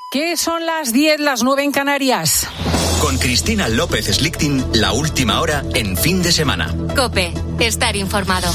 ¿Qué son las 10, las 9 en Canarias? Con Cristina López Slichting, la última hora en fin de semana. COPE, estar informado.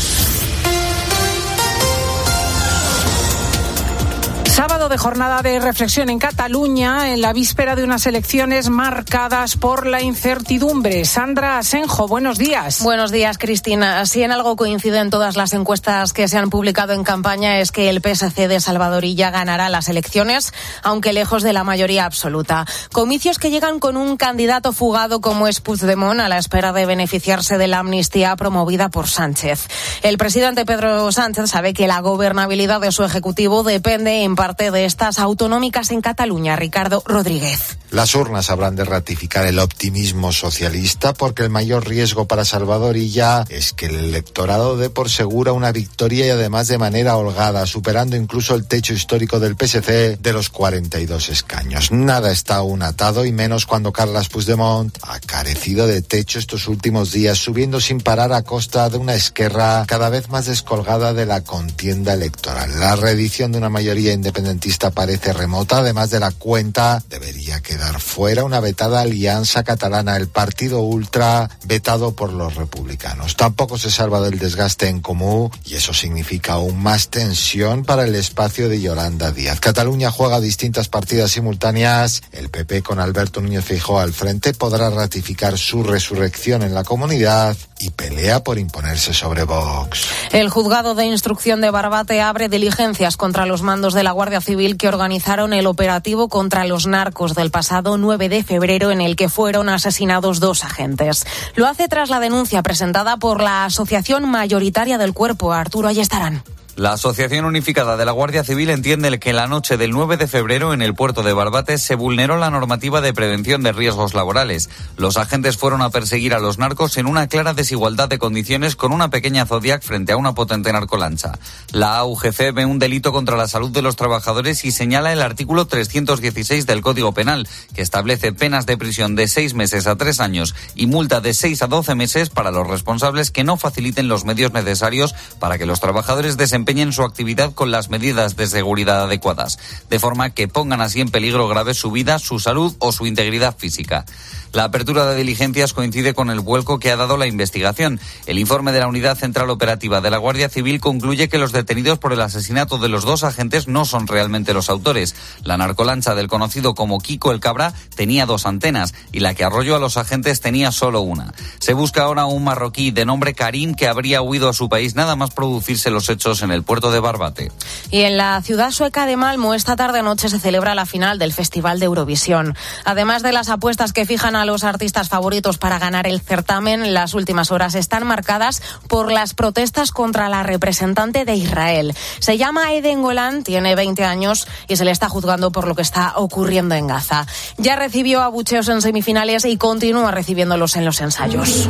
Sábado de jornada de reflexión en Cataluña, en la víspera de unas elecciones marcadas por la incertidumbre. Sandra Asenjo, buenos días. Buenos días, Cristina. Si en algo coinciden todas las encuestas que se han publicado en campaña es que el PSC de Salvador Illa ganará las elecciones, aunque lejos de la mayoría absoluta. Comicios que llegan con un candidato fugado como es Puigdemont, a la espera de beneficiarse de la amnistía promovida por Sánchez. El presidente Pedro Sánchez sabe que la gobernabilidad de su ejecutivo depende en parte de estas autonómicas en Cataluña. Ricardo Rodríguez. Las urnas habrán de ratificar el optimismo socialista, porque el mayor riesgo para Salvador Illa es que el electorado dé por segura una victoria, y además de manera holgada, superando incluso el techo histórico del PSC de los 42 escaños. Nada está aún atado, y menos cuando Carles Puigdemont ha carecido de techo estos últimos días, subiendo sin parar a costa de una Esquerra cada vez más descolgada de la contienda electoral. La reedición de una mayoría independentista parece remota. Además de la cuenta, debería quedar fuera una vetada alianza catalana, el partido ultra vetado por los republicanos. Tampoco se salva del desgaste en Comú, y eso significa aún más tensión para el espacio de Yolanda Díaz. Cataluña juega distintas partidas simultáneas. El PP, con Alberto Núñez Feijóo al frente, podrá ratificar su resurrección en la comunidad y pelea por imponerse sobre Vox. El juzgado de instrucción de Barbate abre diligencias contra los mandos de la Guardia Civil que organizaron el operativo contra los narcos del pasado 9 de febrero, en el que fueron asesinados 2 agentes. Lo hace tras la denuncia presentada por la Asociación Mayoritaria del Cuerpo. Arturo Ayestarán. La Asociación Unificada de la Guardia Civil entiende que la noche del 9 de febrero en el puerto de Barbate se vulneró la normativa de prevención de riesgos laborales. Los agentes fueron a perseguir a los narcos en una clara desigualdad de condiciones, con una pequeña Zodiac frente a una potente narcolancha. La AUGC ve un delito contra la salud de los trabajadores y señala el artículo 316 del Código Penal, que establece penas de prisión de 6 meses a 3 años y multa de 6 a 12 meses para los responsables que no faciliten los medios necesarios para que los trabajadores desempeñen su actividad con las medidas de seguridad adecuadas, de forma que pongan así en peligro grave su vida, su salud o su integridad física. La apertura de diligencias coincide con el vuelco que ha dado la investigación. El informe de la Unidad Central Operativa de la Guardia Civil concluye que los detenidos por el asesinato de los 2 agentes no son realmente los autores. La narcolancha del conocido como Kiko el Cabra tenía 2 antenas y la que arrolló a los agentes tenía solo una. Se busca ahora un marroquí de nombre Karim que habría huido a su país nada más producirse los hechos en el puerto de Barbate. Y en la ciudad sueca de Malmö esta tarde-noche se celebra la final del Festival de Eurovisión. Además de las apuestas que fijan a los artistas favoritos para ganar el certamen, las últimas horas están marcadas por las protestas contra la representante de Israel. Se llama Eden Golan, tiene 20 años y se le está juzgando por lo que está ocurriendo en Gaza. Ya recibió abucheos en semifinales y continúa recibiéndolos en los ensayos.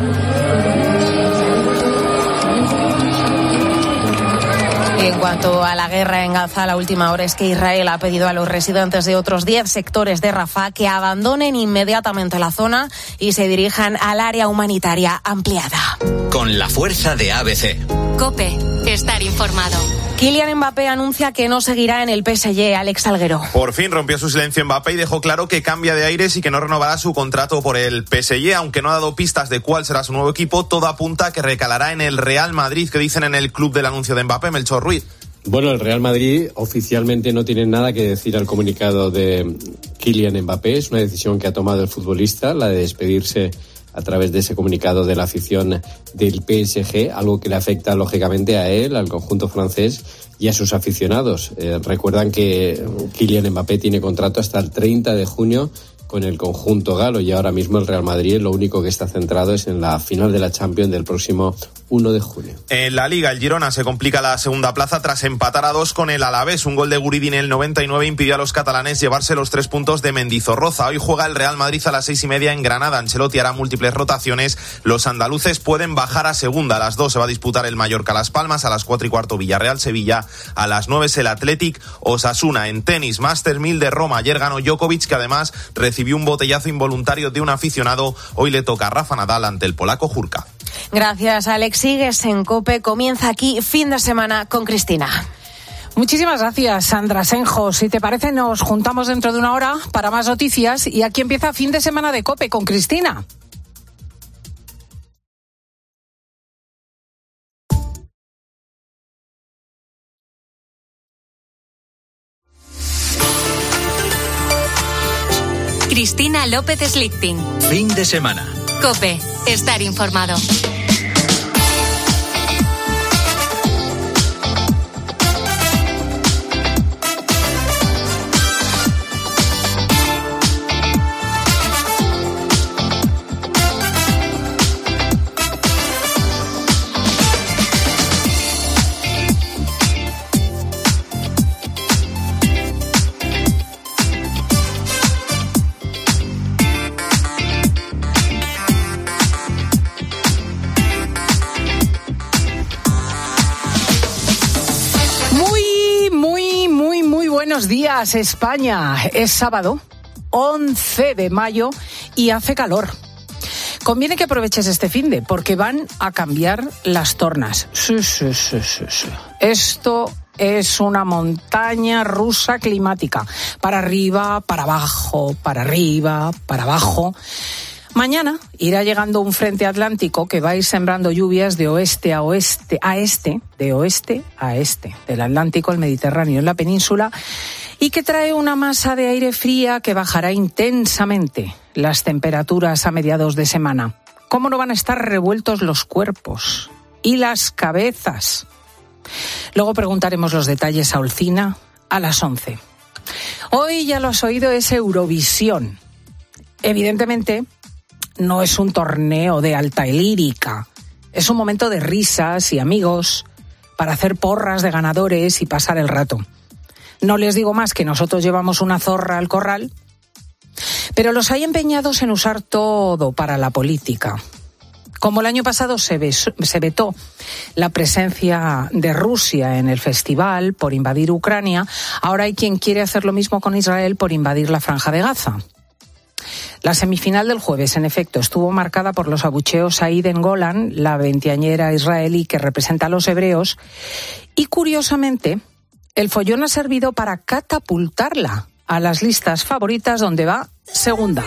En cuanto a la guerra en Gaza, la última hora es que Israel ha pedido a los residentes de otros 10 sectores de Rafah que abandonen inmediatamente la zona y se dirijan al área humanitaria ampliada. Con la fuerza de ABC. COPE, estar informado. Kylian Mbappé anuncia que no seguirá en el PSG. Alex Salguero. Por fin rompió su silencio Mbappé y dejó claro que cambia de aires y que no renovará su contrato por el PSG. Aunque no ha dado pistas de cuál será su nuevo equipo, todo apunta a que recalará en el Real Madrid. ¿Qué dicen en el club del anuncio de Mbappé? Melchor Ruiz. Bueno, el Real Madrid oficialmente no tiene nada que decir al comunicado de Kylian Mbappé. Es una decisión que ha tomado el futbolista, la de despedirse a través de ese comunicado de la afición del PSG, algo que le afecta lógicamente a él, al conjunto francés y a sus aficionados. Recuerdan que Kylian Mbappé tiene contrato hasta el 30 de junio con el conjunto galo y ahora mismo el Real Madrid lo único que está centrado es en la final de la Champions del próximo 1 de junio. En la Liga, el Girona se complica la segunda plaza tras empatar a 2 con el Alavés. Un gol de Guridi en el 99 impidió a los catalanes llevarse los 3 puntos de Mendizorroza. Hoy juega el Real Madrid a las 6:30 en Granada. Ancelotti hará múltiples rotaciones. Los andaluces pueden bajar a segunda. A las 2 se va a disputar el Mallorca-Las Palmas. A las 4:15 Villarreal-Sevilla. A las 9 el Athletic Osasuna. En tenis, Masters 1000 de Roma. Ayer ganó Djokovic, que además recibió un botellazo involuntario de un aficionado. Hoy le toca a Rafa Nadal ante el polaco Jurka. Gracias, Alex. Sigues en COPE. Comienza aquí fin de semana con Cristina. Muchísimas gracias, Sandra Asenjo. Si te parece, nos juntamos dentro de una hora para más noticias y aquí empieza Fin de Semana de COPE con Cristina. Cristina López Slichting. Fin de semana. COPE. Estar informado. Buenos días, España. Es sábado, 11 de mayo y hace calor. Conviene que aproveches este finde porque van a cambiar las tornas. Sí. Esto es una montaña rusa climática. Para arriba, para abajo, para arriba, para abajo. Mañana irá llegando un frente atlántico que va a ir sembrando lluvias de oeste a oeste, de oeste a este, del Atlántico al Mediterráneo en la península, y que trae una masa de aire fría que bajará intensamente las temperaturas a mediados de semana. ¿Cómo no van a estar revueltos los cuerpos y las cabezas? Luego preguntaremos los detalles a Olcina a las 11. Hoy, ya lo has oído, es Eurovisión. Evidentemente, no es un torneo de alta lírica. Es un momento de risas y amigos para hacer porras de ganadores y pasar el rato. No les digo más que nosotros llevamos una zorra al corral, pero los hay empeñados en usar todo para la política. Como el año pasado se vetó la presencia de Rusia en el festival por invadir Ucrania, ahora hay quien quiere hacer lo mismo con Israel por invadir la Franja de Gaza. La semifinal del jueves, en efecto, estuvo marcada por los abucheos a Eden Golan, la veinteañera israelí que representa a los hebreos, y curiosamente, el follón ha servido para catapultarla a las listas favoritas, donde va segunda.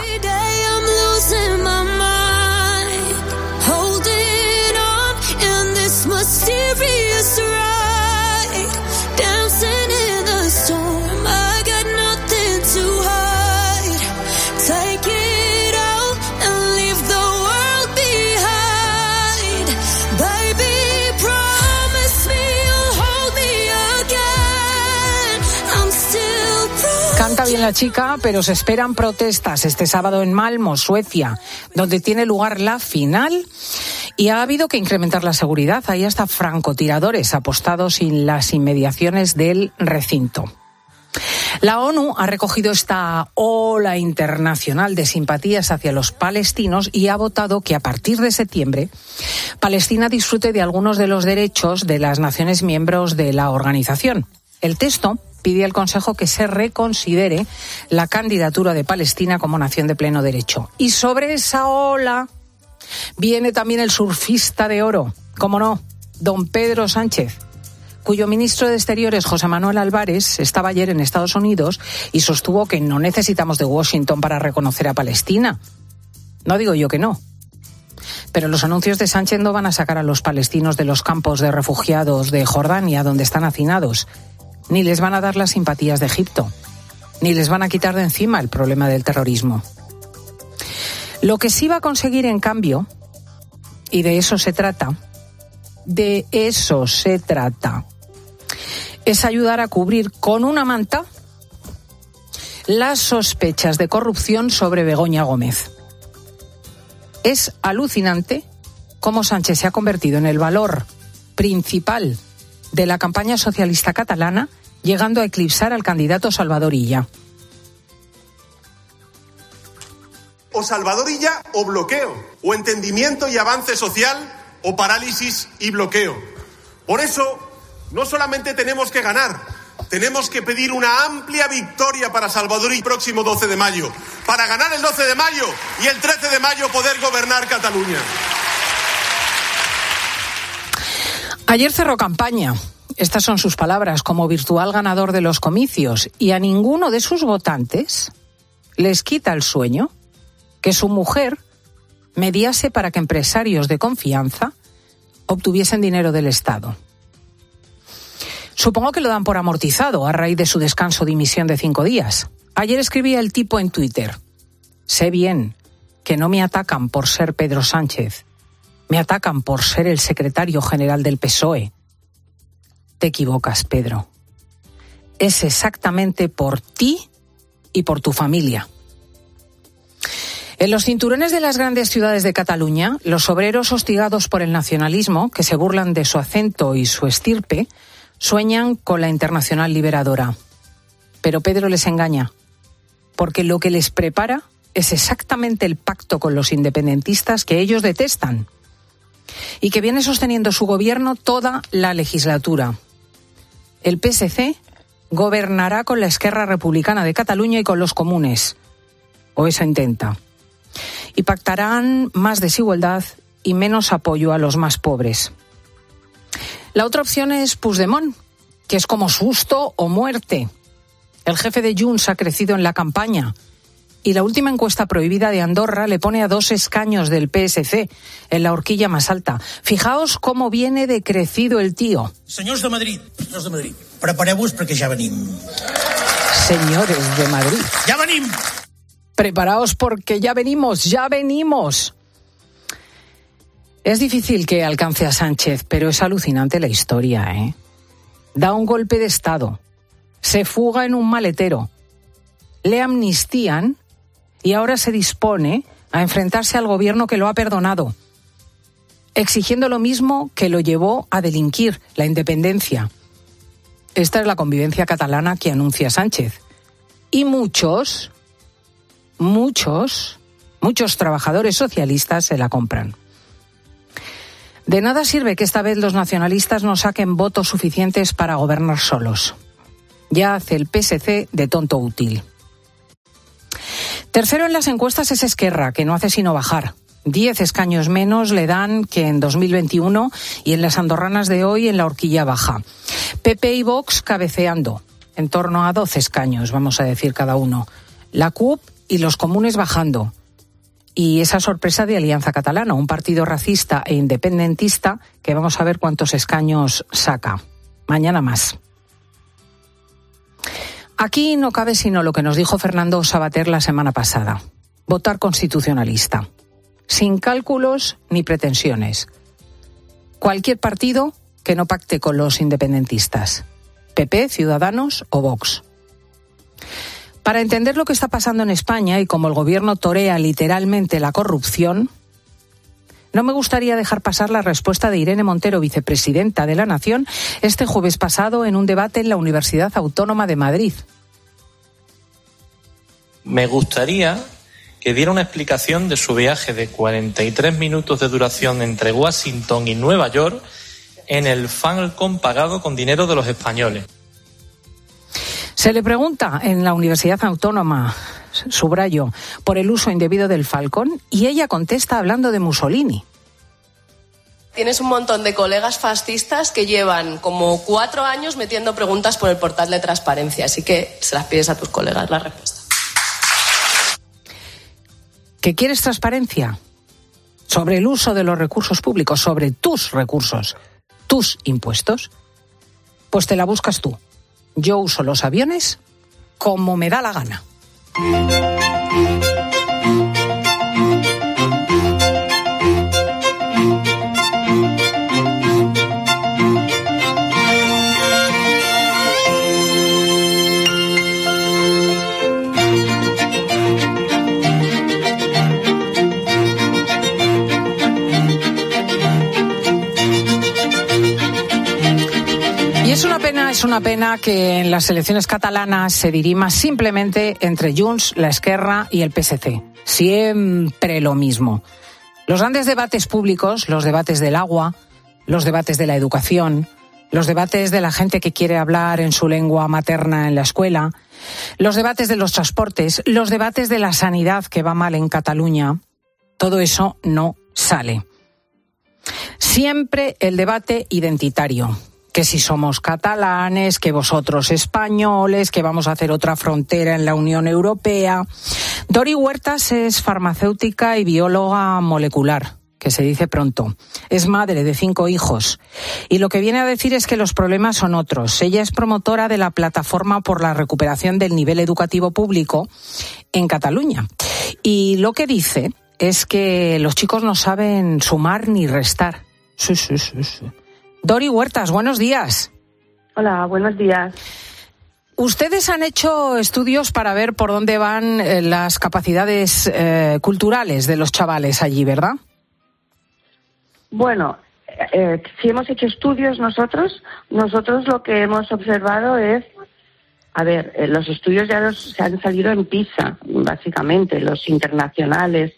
Canta bien la chica, pero se esperan protestas este sábado en Malmö, Suecia, donde tiene lugar la final, y ha habido que incrementar la seguridad. Hay hasta francotiradores apostados en las inmediaciones del recinto. La ONU ha recogido esta ola internacional de simpatías hacia los palestinos y ha votado que a partir de septiembre Palestina disfrute de algunos de los derechos de las naciones miembros de la organización. El texto pide al Consejo que se reconsidere la candidatura de Palestina como nación de pleno derecho. Y sobre esa ola viene también el surfista de oro, cómo no, don Pedro Sánchez, cuyo ministro de Exteriores, José Manuel Álvarez, estaba ayer en Estados Unidos y sostuvo que no necesitamos de Washington para reconocer a Palestina. No digo yo que no. Pero los anuncios de Sánchez no van a sacar a los palestinos de los campos de refugiados de Jordania, donde están hacinados. Ni les van a dar las simpatías de Egipto, ni les van a quitar de encima el problema del terrorismo. Lo que sí va a conseguir, en cambio, y de eso se trata, es ayudar a cubrir con una manta las sospechas de corrupción sobre Begoña Gómez. Es alucinante cómo Sánchez se ha convertido en el valor principal de la campaña socialista catalana, llegando a eclipsar al candidato Salvador Illa. O Salvador Illa o bloqueo, o entendimiento y avance social, o parálisis y bloqueo. Por eso, no solamente tenemos que ganar, tenemos que pedir una amplia victoria para Salvador Illa el próximo 12 de mayo, para ganar el 12 de mayo y el 13 de mayo poder gobernar Cataluña. Ayer cerró campaña Estas son sus palabras como virtual ganador de los comicios, y a ninguno de sus votantes les quita el sueño que su mujer mediase para que empresarios de confianza obtuviesen dinero del Estado. Supongo que lo dan por amortizado a raíz de su descanso de dimisión de 5 días. Ayer escribía el tipo en Twitter: sé bien que no me atacan por ser Pedro Sánchez, me atacan por ser el secretario general del PSOE. Te equivocas, Pedro. Es exactamente por ti y por tu familia. En los cinturones de las grandes ciudades de Cataluña, los obreros hostigados por el nacionalismo, que se burlan de su acento y su estirpe, sueñan con la Internacional Liberadora. Pero Pedro les engaña, porque lo que les prepara es exactamente el pacto con los independentistas que ellos detestan y que viene sosteniendo su gobierno toda la legislatura. El PSC gobernará con la Esquerra Republicana de Cataluña y con los comunes, o eso intenta, y pactarán más desigualdad y menos apoyo a los más pobres. La otra opción es Puigdemont, que es como susto o muerte. El jefe de Junts ha crecido en la campaña y la última encuesta prohibida de Andorra le pone a 2 escaños del PSC en la horquilla más alta. Fijaos cómo viene de crecido el tío. Senyors de Madrid, prepareu-vos perquè ja venim. Señores de Madrid. ¡Ya venim! Preparaos porque ya venimos. Es difícil que alcance a Sánchez, pero es alucinante la historia, ¿eh? Da un golpe de Estado, se fuga en un maletero, le amnistían y ahora se dispone a enfrentarse al gobierno que lo ha perdonado, exigiendo lo mismo que lo llevó a delinquir, la independencia. Esta es la convivencia catalana que anuncia Sánchez. Y muchos trabajadores socialistas se la compran. De nada sirve que esta vez los nacionalistas no saquen votos suficientes para gobernar solos. Ya hace el PSC de tonto útil. Tercero en las encuestas es Esquerra, que no hace sino bajar. 10 escaños menos le dan que en 2021 y en las andorranas de hoy en la horquilla baja. PP y Vox cabeceando, en torno a 12 escaños, vamos a decir cada uno. La CUP y los comunes bajando. Y esa sorpresa de Alianza Catalana, un partido racista e independentista que vamos a ver cuántos escaños saca. Mañana más. Aquí no cabe sino lo que nos dijo Fernando Savater la semana pasada. Votar constitucionalista. Sin cálculos ni pretensiones. Cualquier partido que no pacte con los independentistas. PP, Ciudadanos o Vox. Para entender lo que está pasando en España y cómo el gobierno torea literalmente la corrupción, no me gustaría dejar pasar la respuesta de Irene Montero, vicepresidenta de la Nación, este jueves pasado en un debate en la Universidad Autónoma de Madrid. Me gustaría que diera una explicación de su viaje de 43 minutos de duración entre Washington y Nueva York en el Falcon pagado con dinero de los españoles. Se le pregunta en la Universidad Autónoma, subrayo, por el uso indebido del Falcon y ella contesta hablando de Mussolini. Tienes un montón de colegas fascistas que llevan como 4 años metiendo preguntas por el portal de transparencia, así que se las pides a tus colegas la respuesta. ¿Qué quieres transparencia? Sobre el uso de los recursos públicos, sobre tus recursos, tus impuestos. Pues te la buscas tú. Yo uso los aviones como me da la gana. Es una pena que en las elecciones catalanas se dirima simplemente entre Junts, la Esquerra y el PSC. Siempre lo mismo. Los grandes debates públicos, los debates del agua, los debates de la educación, los debates de la gente que quiere hablar en su lengua materna en la escuela, los debates de los transportes, los debates de la sanidad que va mal en Cataluña, todo eso no sale. Siempre el debate identitario. que si somos catalanes, que vosotros españoles, que vamos a hacer otra frontera en la Unión Europea. Dori Huertas es farmacéutica y bióloga molecular, que se dice pronto. Es madre de 5 hijos. Y lo que viene a decir es que los problemas son otros. Ella es promotora de la Plataforma por la Recuperación del Nivel Educativo Público en Cataluña. Y lo que dice es que los chicos no saben sumar ni restar. Sí. Dori Huertas, buenos días. Hola, buenos días. Ustedes han hecho estudios para ver por dónde van las capacidades culturales de los chavales allí, ¿verdad? Bueno, si hemos hecho estudios nosotros lo que hemos observado es, los estudios ya se han salido en PISA, básicamente, los internacionales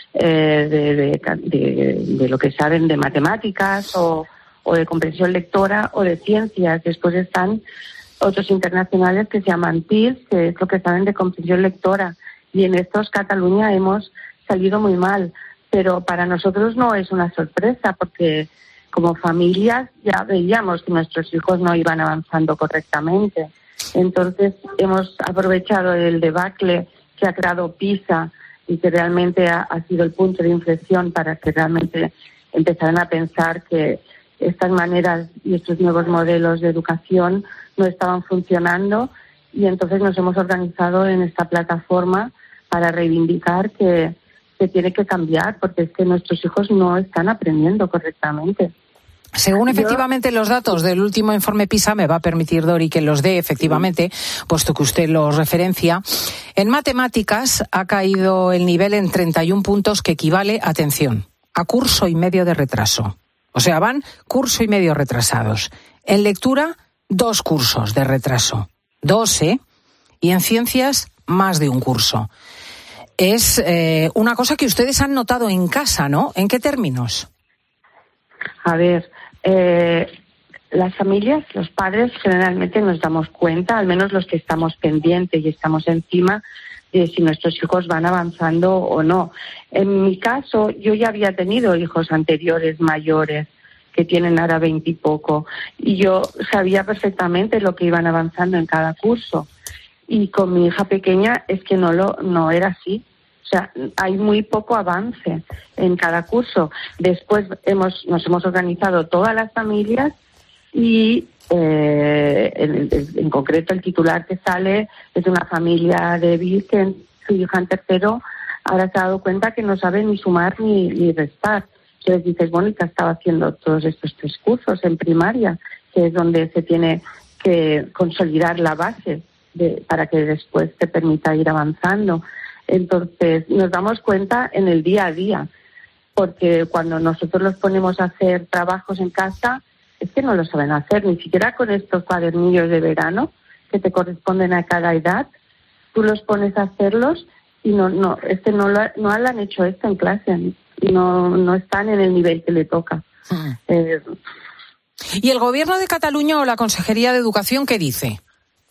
de lo que saben de matemáticas o de comprensión lectora o de ciencias. Después están otros internacionales que se llaman PIRS, que es lo que saben de comprensión lectora. Y en estos Cataluña hemos salido muy mal. Pero para nosotros no es una sorpresa, porque como familias ya veíamos que nuestros hijos no iban avanzando correctamente. Entonces hemos aprovechado el debacle que ha creado PISA y que realmente ha sido el punto de inflexión para que realmente empezaran a pensar que estas maneras y estos nuevos modelos de educación no estaban funcionando, y entonces nos hemos organizado en esta plataforma para reivindicar que tiene que cambiar, porque es que nuestros hijos no están aprendiendo correctamente. Según efectivamente los datos del último informe PISA, me va a permitir Dori que los dé efectivamente, puesto que usted los referencia, en matemáticas ha caído el nivel en 31 puntos, que equivale, atención, a curso y medio de retraso. O sea, van curso y medio retrasados. En lectura, 2 cursos de retraso. 2, ¿eh? Y en ciencias, más de un curso. Es una cosa que ustedes han notado en casa, ¿no? ¿En qué términos? Las familias, los padres, generalmente nos damos cuenta, al menos los que estamos pendientes y estamos encima, de si nuestros hijos van avanzando o no. En mi caso, yo ya había tenido hijos anteriores mayores, que tienen ahora 20 y poco, y yo sabía perfectamente lo que iban avanzando en cada curso. Y con mi hija pequeña es que no era así. O sea, hay muy poco avance en cada curso. Después nos hemos organizado todas las familias y en concreto el titular que sale es de una familia de Vic, que su hija en tercero ahora se ha dado cuenta que no sabe ni sumar ni restar. Entonces dices, bueno, ¿y qué estaba haciendo todos estos 3 cursos en primaria? Que es donde se tiene que consolidar la base para que después te permita ir avanzando. Entonces nos damos cuenta en el día a día, porque cuando nosotros los ponemos a hacer trabajos en casa, es que no lo saben hacer, ni siquiera con estos cuadernillos de verano que te corresponden a cada edad. Tú los pones a hacerlos y no lo han hecho esto en clase, y no están en el nivel que le toca. ¿Y el Gobierno de Cataluña o la Consejería de Educación qué dice?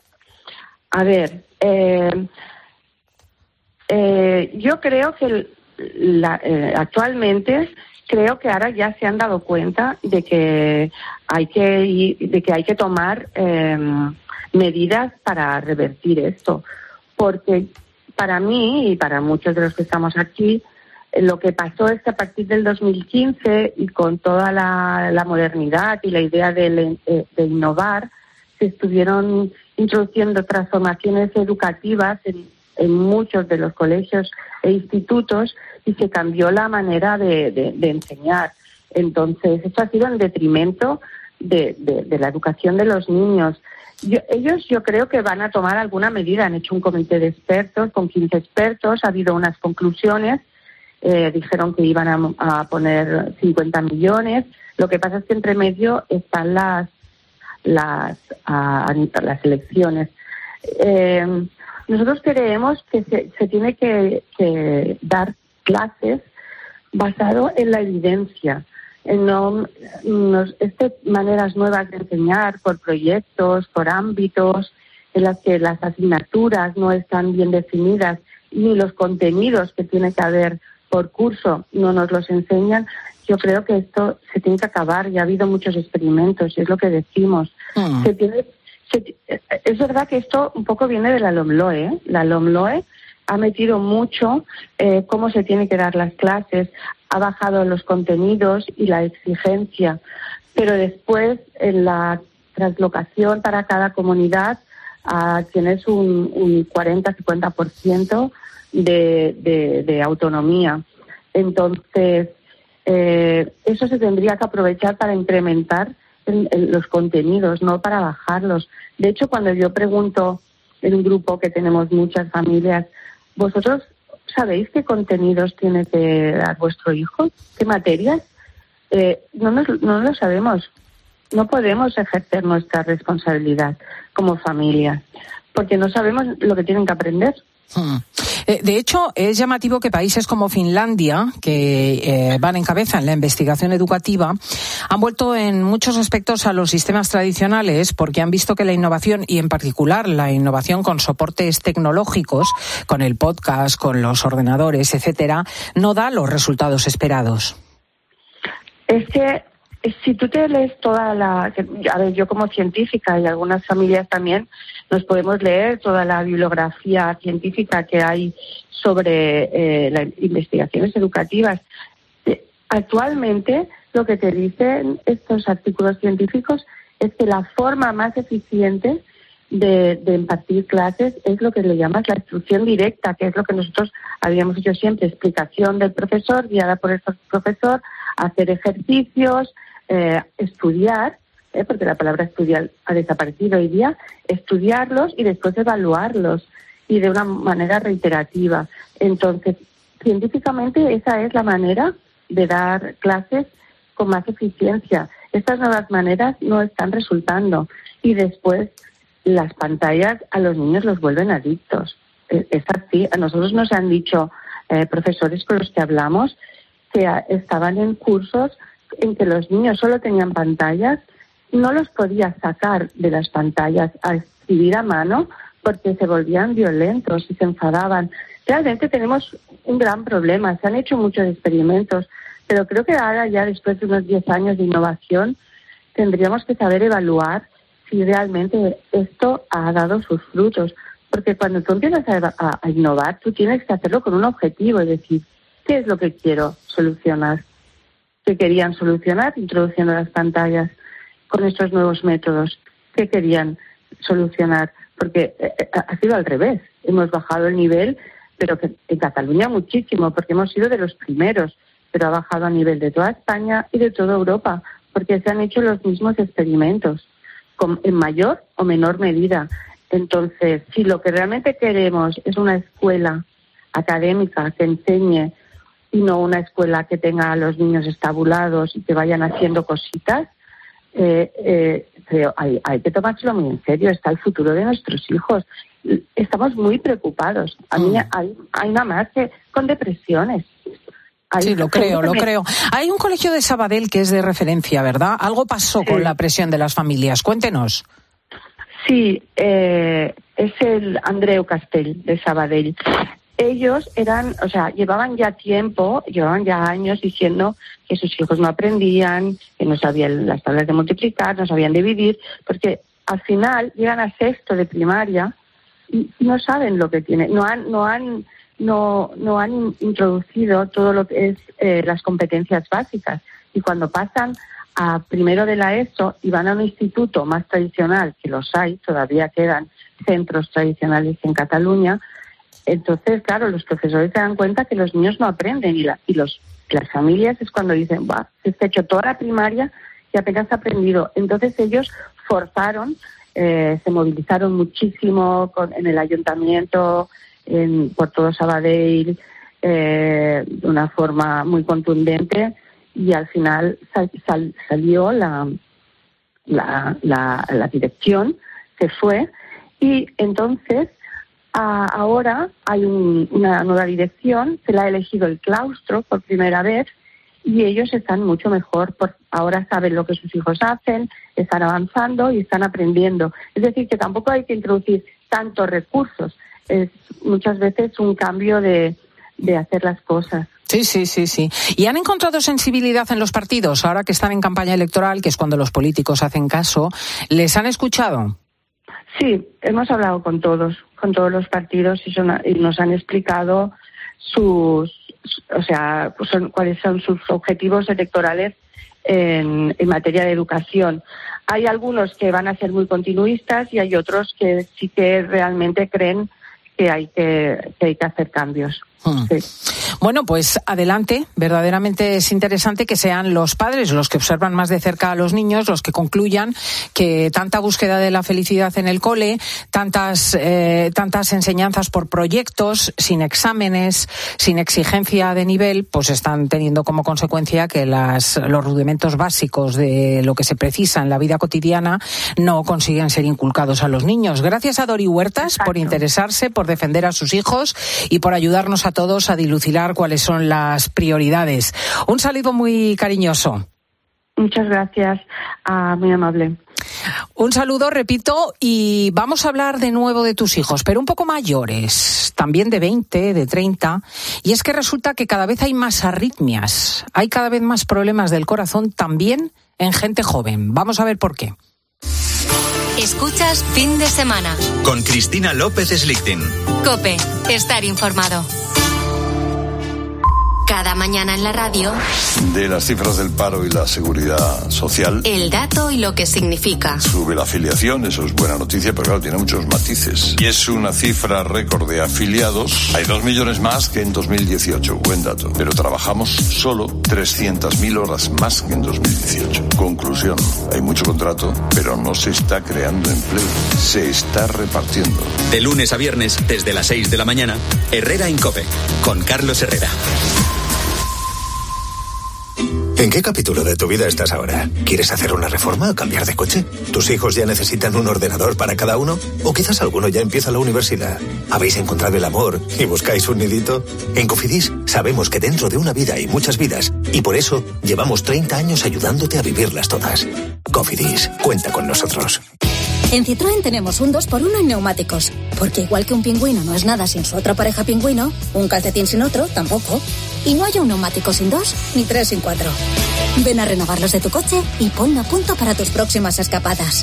Yo creo que actualmente creo que ahora ya se han dado cuenta de que hay que tomar medidas para revertir esto, porque para mí y para muchos de los que estamos aquí, lo que pasó es que a partir del 2015 y con toda la modernidad y la idea de innovar, se estuvieron introduciendo transformaciones educativas en muchos de los colegios e institutos, y se cambió la manera de enseñar. Entonces, esto ha sido en detrimento de la educación de los niños. Yo creo que van a tomar alguna medida. Han hecho un comité de expertos con 15 expertos, ha habido unas conclusiones, dijeron que iban a poner 50 millones. Lo que pasa es que entre medio están las elecciones. Nosotros creemos que se tiene que dar clases basado en la evidencia, maneras nuevas de enseñar, por proyectos, por ámbitos, en las que las asignaturas no están bien definidas, ni los contenidos que tiene que haber por curso no nos los enseñan. yo creo que esto se tiene que acabar. Ya ha habido muchos experimentos, y es lo que decimos. Es verdad que esto un poco viene de la LOMLOE, ¿eh? La LOMLOE ha metido mucho cómo se tienen que dar las clases, ha bajado los contenidos y la exigencia, pero después en la translocación para cada comunidad tienes un 40-50% de autonomía. Entonces, eso se tendría que aprovechar para incrementar los contenidos, no para bajarlos. De hecho, cuando yo pregunto en un grupo que tenemos muchas familias, ¿vosotros sabéis qué contenidos tiene que dar vuestro hijo? ¿Qué materias? No lo sabemos. No podemos ejercer nuestra responsabilidad como familia, porque no sabemos lo que tienen que aprender. De hecho, es llamativo que países como Finlandia, que van en cabeza en la investigación educativa, han vuelto en muchos aspectos a los sistemas tradicionales porque han visto que la innovación, y en particular la innovación con soportes tecnológicos, con el podcast, con los ordenadores, etcétera, no da los resultados esperados. Es que si tú te lees yo como científica y algunas familias también, nos podemos leer toda la bibliografía científica que hay sobre las investigaciones educativas. Actualmente, lo que te dicen estos artículos científicos es que la forma más eficiente de impartir clases es lo que le llamas la instrucción directa, que es lo que nosotros habíamos hecho siempre, explicación del profesor, guiada por el profesor, hacer ejercicios, estudiar, porque la palabra estudiar ha desaparecido hoy día, estudiarlos y después evaluarlos, y de una manera reiterativa. Entonces, científicamente esa es la manera de dar clases con más eficiencia. Estas nuevas maneras no están resultando, y después las pantallas a los niños los vuelven adictos. Es así. A nosotros nos han dicho profesores con los que hablamos que estaban en cursos en que los niños solo tenían pantallas, no los podías sacar de las pantallas a escribir a mano porque se volvían violentos y se enfadaban. Realmente tenemos un gran problema. Se han hecho muchos experimentos, pero creo que ahora, ya después de unos 10 años de innovación, tendríamos que saber evaluar si realmente esto ha dado sus frutos. Porque cuando tú empiezas a innovar, tú tienes que hacerlo con un objetivo, es decir, ¿qué es lo que quiero solucionar? ¿Qué querían solucionar introduciendo las pantallas con estos nuevos métodos? ¿Qué querían solucionar? Porque ha sido al revés. Hemos bajado el nivel, pero que en Cataluña muchísimo, porque hemos sido de los primeros, pero ha bajado a nivel de toda España y de toda Europa, porque se han hecho los mismos experimentos, en mayor o menor medida. Entonces, si lo que realmente queremos es una escuela académica que enseñe, y no una escuela que tenga a los niños estabulados y que vayan haciendo cositas, creo hay que tomárselo muy en serio. Está el futuro de nuestros hijos. Estamos muy preocupados. A mí hay nada más que con depresiones. Sí, lo creo. Hay un colegio de Sabadell que es de referencia, ¿verdad? Algo pasó con la presión de las familias. Cuéntenos. Sí, es el Andreu Castell de Sabadell. Ellos llevaban ya años diciendo que sus hijos no aprendían, que no sabían las tablas de multiplicar, no sabían dividir, porque al final llegan a sexto de primaria y no saben lo que tienen, no han introducido todo lo que es las competencias básicas, y cuando pasan a primero de la ESO y van a un instituto más tradicional, que los hay, todavía quedan centros tradicionales en Cataluña. Entonces, claro, los profesores se dan cuenta que los niños no aprenden, y las familias es cuando dicen, se ha hecho toda la primaria y apenas ha aprendido. Entonces ellos forzaron, se movilizaron muchísimo en el ayuntamiento, por todo Sabadell, de una forma muy contundente, y al final salió la dirección, se fue, y entonces ahora hay una nueva dirección, se la ha elegido el claustro por primera vez, y ellos están mucho mejor, ahora saben lo que sus hijos hacen, están avanzando y están aprendiendo. Es decir, que tampoco hay que introducir tantos recursos, es muchas veces un cambio de hacer las cosas. Sí. ¿Y han encontrado sensibilidad en los partidos ahora que están en campaña electoral, que es cuando los políticos hacen caso? ¿Les han escuchado? Sí, hemos hablado con todos los partidos y nos han explicado cuáles son sus objetivos electorales en materia de educación. Hay algunos que van a ser muy continuistas y hay otros que sí que realmente creen que hay que hacer cambios. Sí. Bueno, pues adelante. Verdaderamente es interesante que sean los padres los que observan más de cerca a los niños, los que concluyan que tanta búsqueda de la felicidad en el cole, tantas enseñanzas por proyectos, sin exámenes, sin exigencia de nivel, pues están teniendo como consecuencia que los rudimentos básicos de lo que se precisa en la vida cotidiana no consiguen ser inculcados a los niños. Gracias a Dori Huertas por interesarse, por defender a sus hijos y por ayudarnos a todos a dilucidar cuáles son las prioridades. Un saludo muy cariñoso. Muchas gracias, muy amable. Un saludo, repito, y vamos a hablar de nuevo de tus hijos, pero un poco mayores, también de 20, de 30, y es que resulta que cada vez hay más arritmias, hay cada vez más problemas del corazón también en gente joven. Vamos a ver por qué. Escuchas Fin de Semana con Cristina López Slichting. COPE, estar informado. Cada mañana en la radio. De las cifras del paro y la seguridad social. El dato y lo que significa. Sube la afiliación, eso es buena noticia, pero claro, tiene muchos matices. Y es una cifra récord de afiliados. Hay 2 millones más que en 2018, buen dato. Pero trabajamos solo 300.000 horas más que en 2018. Conclusión, hay mucho contrato, pero no se está creando empleo. Se está repartiendo. De lunes a viernes, desde las 6 de la mañana, Herrera en COPE, con Carlos Herrera. ¿En qué capítulo de tu vida estás ahora? ¿Quieres hacer una reforma o cambiar de coche? ¿Tus hijos ya necesitan un ordenador para cada uno? ¿O quizás alguno ya empieza la universidad? ¿Habéis encontrado el amor y buscáis un nidito? En Cofidis sabemos que dentro de una vida hay muchas vidas y por eso llevamos 30 años ayudándote a vivirlas todas. Cofidis, cuenta con nosotros. En Citroën tenemos un 2x1 en neumáticos, porque igual que un pingüino no es nada sin su otra pareja pingüino, un calcetín sin otro tampoco. Y no hay un neumático sin 2, ni 3 sin 4. Ven a renovarlos de tu coche y ponlo a punto para tus próximas escapadas.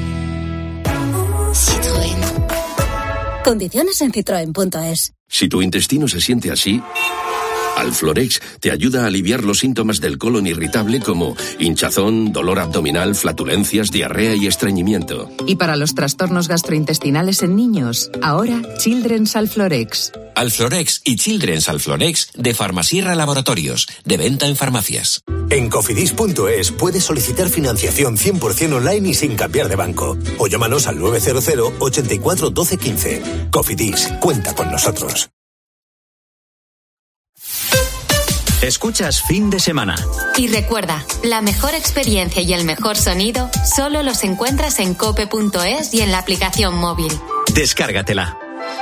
Citroën. Condiciones en citroen.es. Si tu intestino se siente así, Alflorex te ayuda a aliviar los síntomas del colon irritable como hinchazón, dolor abdominal, flatulencias, diarrea y estreñimiento. Y para los trastornos gastrointestinales en niños, ahora Children's Alflorex. Alflorex y Children's Alflorex de Farmasierra Laboratorios, de venta en farmacias. En cofidis.es puedes solicitar financiación 100% online y sin cambiar de banco. O llámanos al 900 84 12 15. Cofidis, cuenta con nosotros. Escuchas Fin de Semana. Y recuerda, la mejor experiencia y el mejor sonido solo los encuentras en cope.es y en la aplicación móvil. Descárgatela.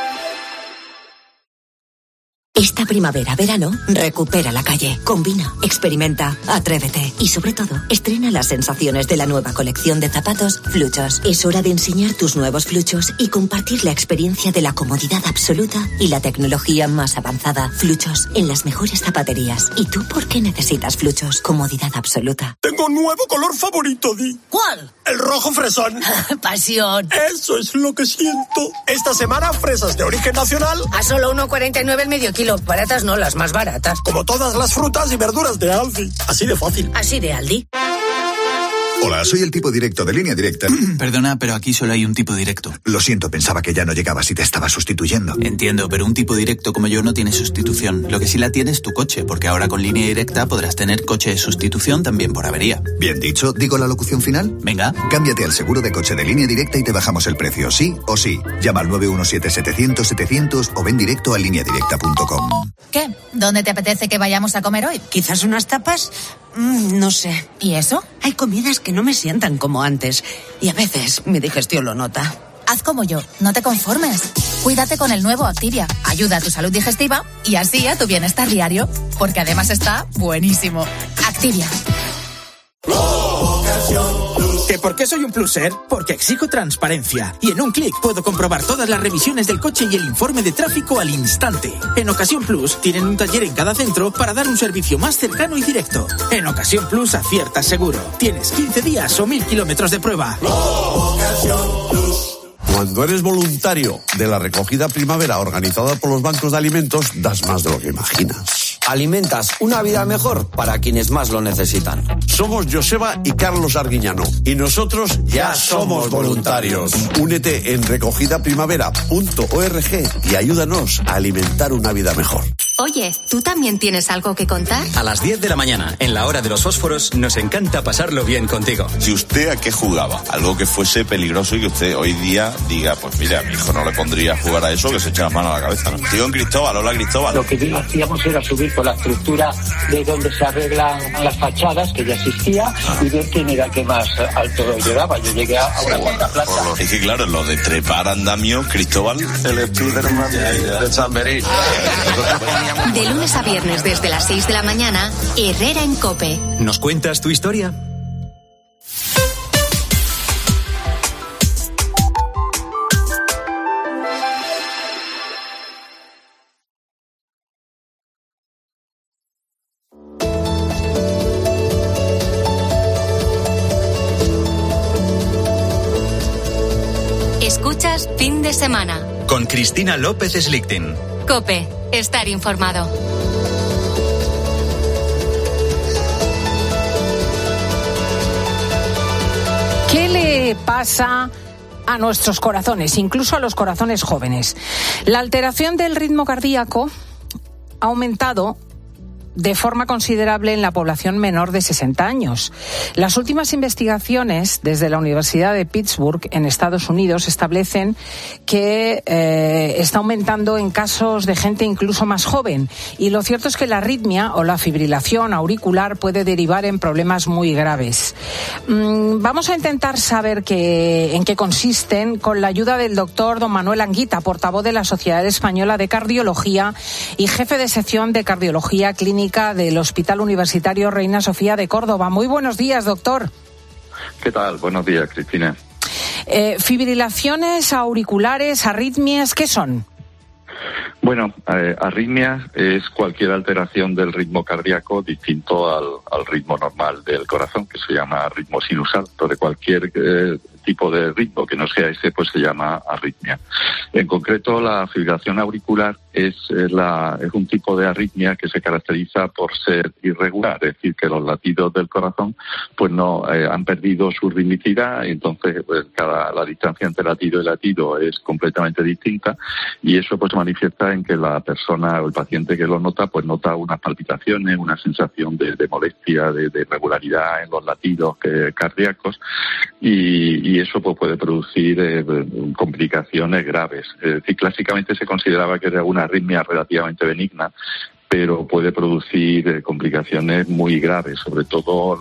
Esta primavera-verano, recupera la calle, combina, experimenta, atrévete y sobre todo, estrena las sensaciones de la nueva colección de zapatos Fluchos. Es hora de enseñar tus nuevos Fluchos y compartir la experiencia de la comodidad absoluta y la tecnología más avanzada. Fluchos, en las mejores zapaterías. ¿Y tú por qué necesitas Fluchos? Comodidad absoluta. Tengo un nuevo color favorito, Di. ¿Cuál? El rojo fresón. Pasión. Eso es lo que siento. Esta semana, fresas de origen nacional. A solo 1,49 el medio kilo. Baratas no, las más baratas. Como todas las frutas y verduras de Aldi. Así de fácil. Así de Aldi. Hola, soy el tipo directo de Línea Directa. Perdona, pero aquí solo hay un tipo directo. Lo siento, pensaba que ya no llegabas y te estaba sustituyendo. Entiendo, pero un tipo directo como yo no tiene sustitución. Lo que sí la tiene es tu coche, porque ahora con Línea Directa podrás tener coche de sustitución también por avería. Bien dicho, ¿digo la locución final? Venga. Cámbiate al seguro de coche de Línea Directa y te bajamos el precio, sí o sí. Llama al 917-700-700 o ven directo a lineadirecta.com. ¿Qué? ¿Dónde te apetece que vayamos a comer hoy? ¿Quizás unas tapas? No sé. ¿Y eso? Hay comidas que no me sientan como antes y a veces mi digestión lo nota. Haz como yo, no te conformes. Cuídate con el nuevo Activia. Ayuda a tu salud digestiva y así a tu bienestar diario, porque además está buenísimo. Activia. ¿Te ¿Que por qué soy un pluser? Porque exijo transparencia. Y en un clic puedo comprobar todas las revisiones del coche y el informe de tráfico al instante. En Ocasión Plus tienen un taller en cada centro para dar un servicio más cercano y directo. En Ocasión Plus aciertas seguro. Tienes 15 días o 1000 kilómetros de prueba. Cuando eres voluntario de la recogida primavera organizada por los bancos de alimentos, das más de lo que imaginas. Alimentas una vida mejor para quienes más lo necesitan. Somos Joseba y Carlos Arguiñano y nosotros ya somos voluntarios. Únete en recogidaprimavera.org y ayúdanos a alimentar una vida mejor. Oye, ¿tú también tienes algo que contar? A las 10 de la mañana, en la hora de los fósforos, nos encanta pasarlo bien contigo. Si usted a qué jugaba, algo que fuese peligroso y que usted hoy día diga, pues mira, a mi hijo no le pondría a jugar a eso, que se eche la mano a la cabeza, ¿no? Digo en Cristóbal, hola Cristóbal. Lo que hacíamos era subir por la estructura de donde se arreglan las fachadas, que ya existía, y ver quién era el que más alto llegaba. Yo llegué a una cuarta planta. Es que claro, lo de trepar andamio, Cristóbal, el Spiderman de Chamberí. De lunes a viernes desde las 6 de la mañana, Herrera en COPE. ¿Nos cuentas tu historia? Escuchas Fin de Semana. Con Cristina López Slichting. COPE. Estar informado. ¿Qué le pasa a nuestros corazones, incluso a los corazones jóvenes? La alteración del ritmo cardíaco ha aumentado de forma considerable en la población menor de 60 años. Las últimas investigaciones desde la Universidad de Pittsburgh en Estados Unidos establecen que está aumentando en casos de gente incluso más joven. Y lo cierto es que la arritmia o la fibrilación auricular puede derivar en problemas muy graves. Vamos a intentar saber en qué consisten con la ayuda del doctor don Manuel Anguita, portavoz de la Sociedad Española de Cardiología y jefe de sección de Cardiología Clínica del Hospital Universitario Reina Sofía de Córdoba. Muy buenos días, doctor. ¿Qué tal? Buenos días, Cristina. Fibrilaciones auriculares, arritmias, ¿qué son? Bueno, arritmia es cualquier alteración del ritmo cardíaco distinto al ritmo normal del corazón, que se llama ritmo sinusal. Entonces, cualquier tipo de ritmo que no sea ese, pues se llama arritmia. En concreto, la fibrilación auricular es un tipo de arritmia que se caracteriza por ser irregular, es decir, que los latidos del corazón pues no han perdido su ritmicidad, y entonces pues, la distancia entre latido y latido es completamente distinta, y eso pues se manifiesta en que la persona o el paciente que lo nota pues nota unas palpitaciones, una sensación de molestia, de irregularidad en los latidos cardíacos, y eso pues puede producir complicaciones graves. Es decir, clásicamente se consideraba que era una arritmia relativamente benigna, pero puede producir complicaciones muy graves, sobre todo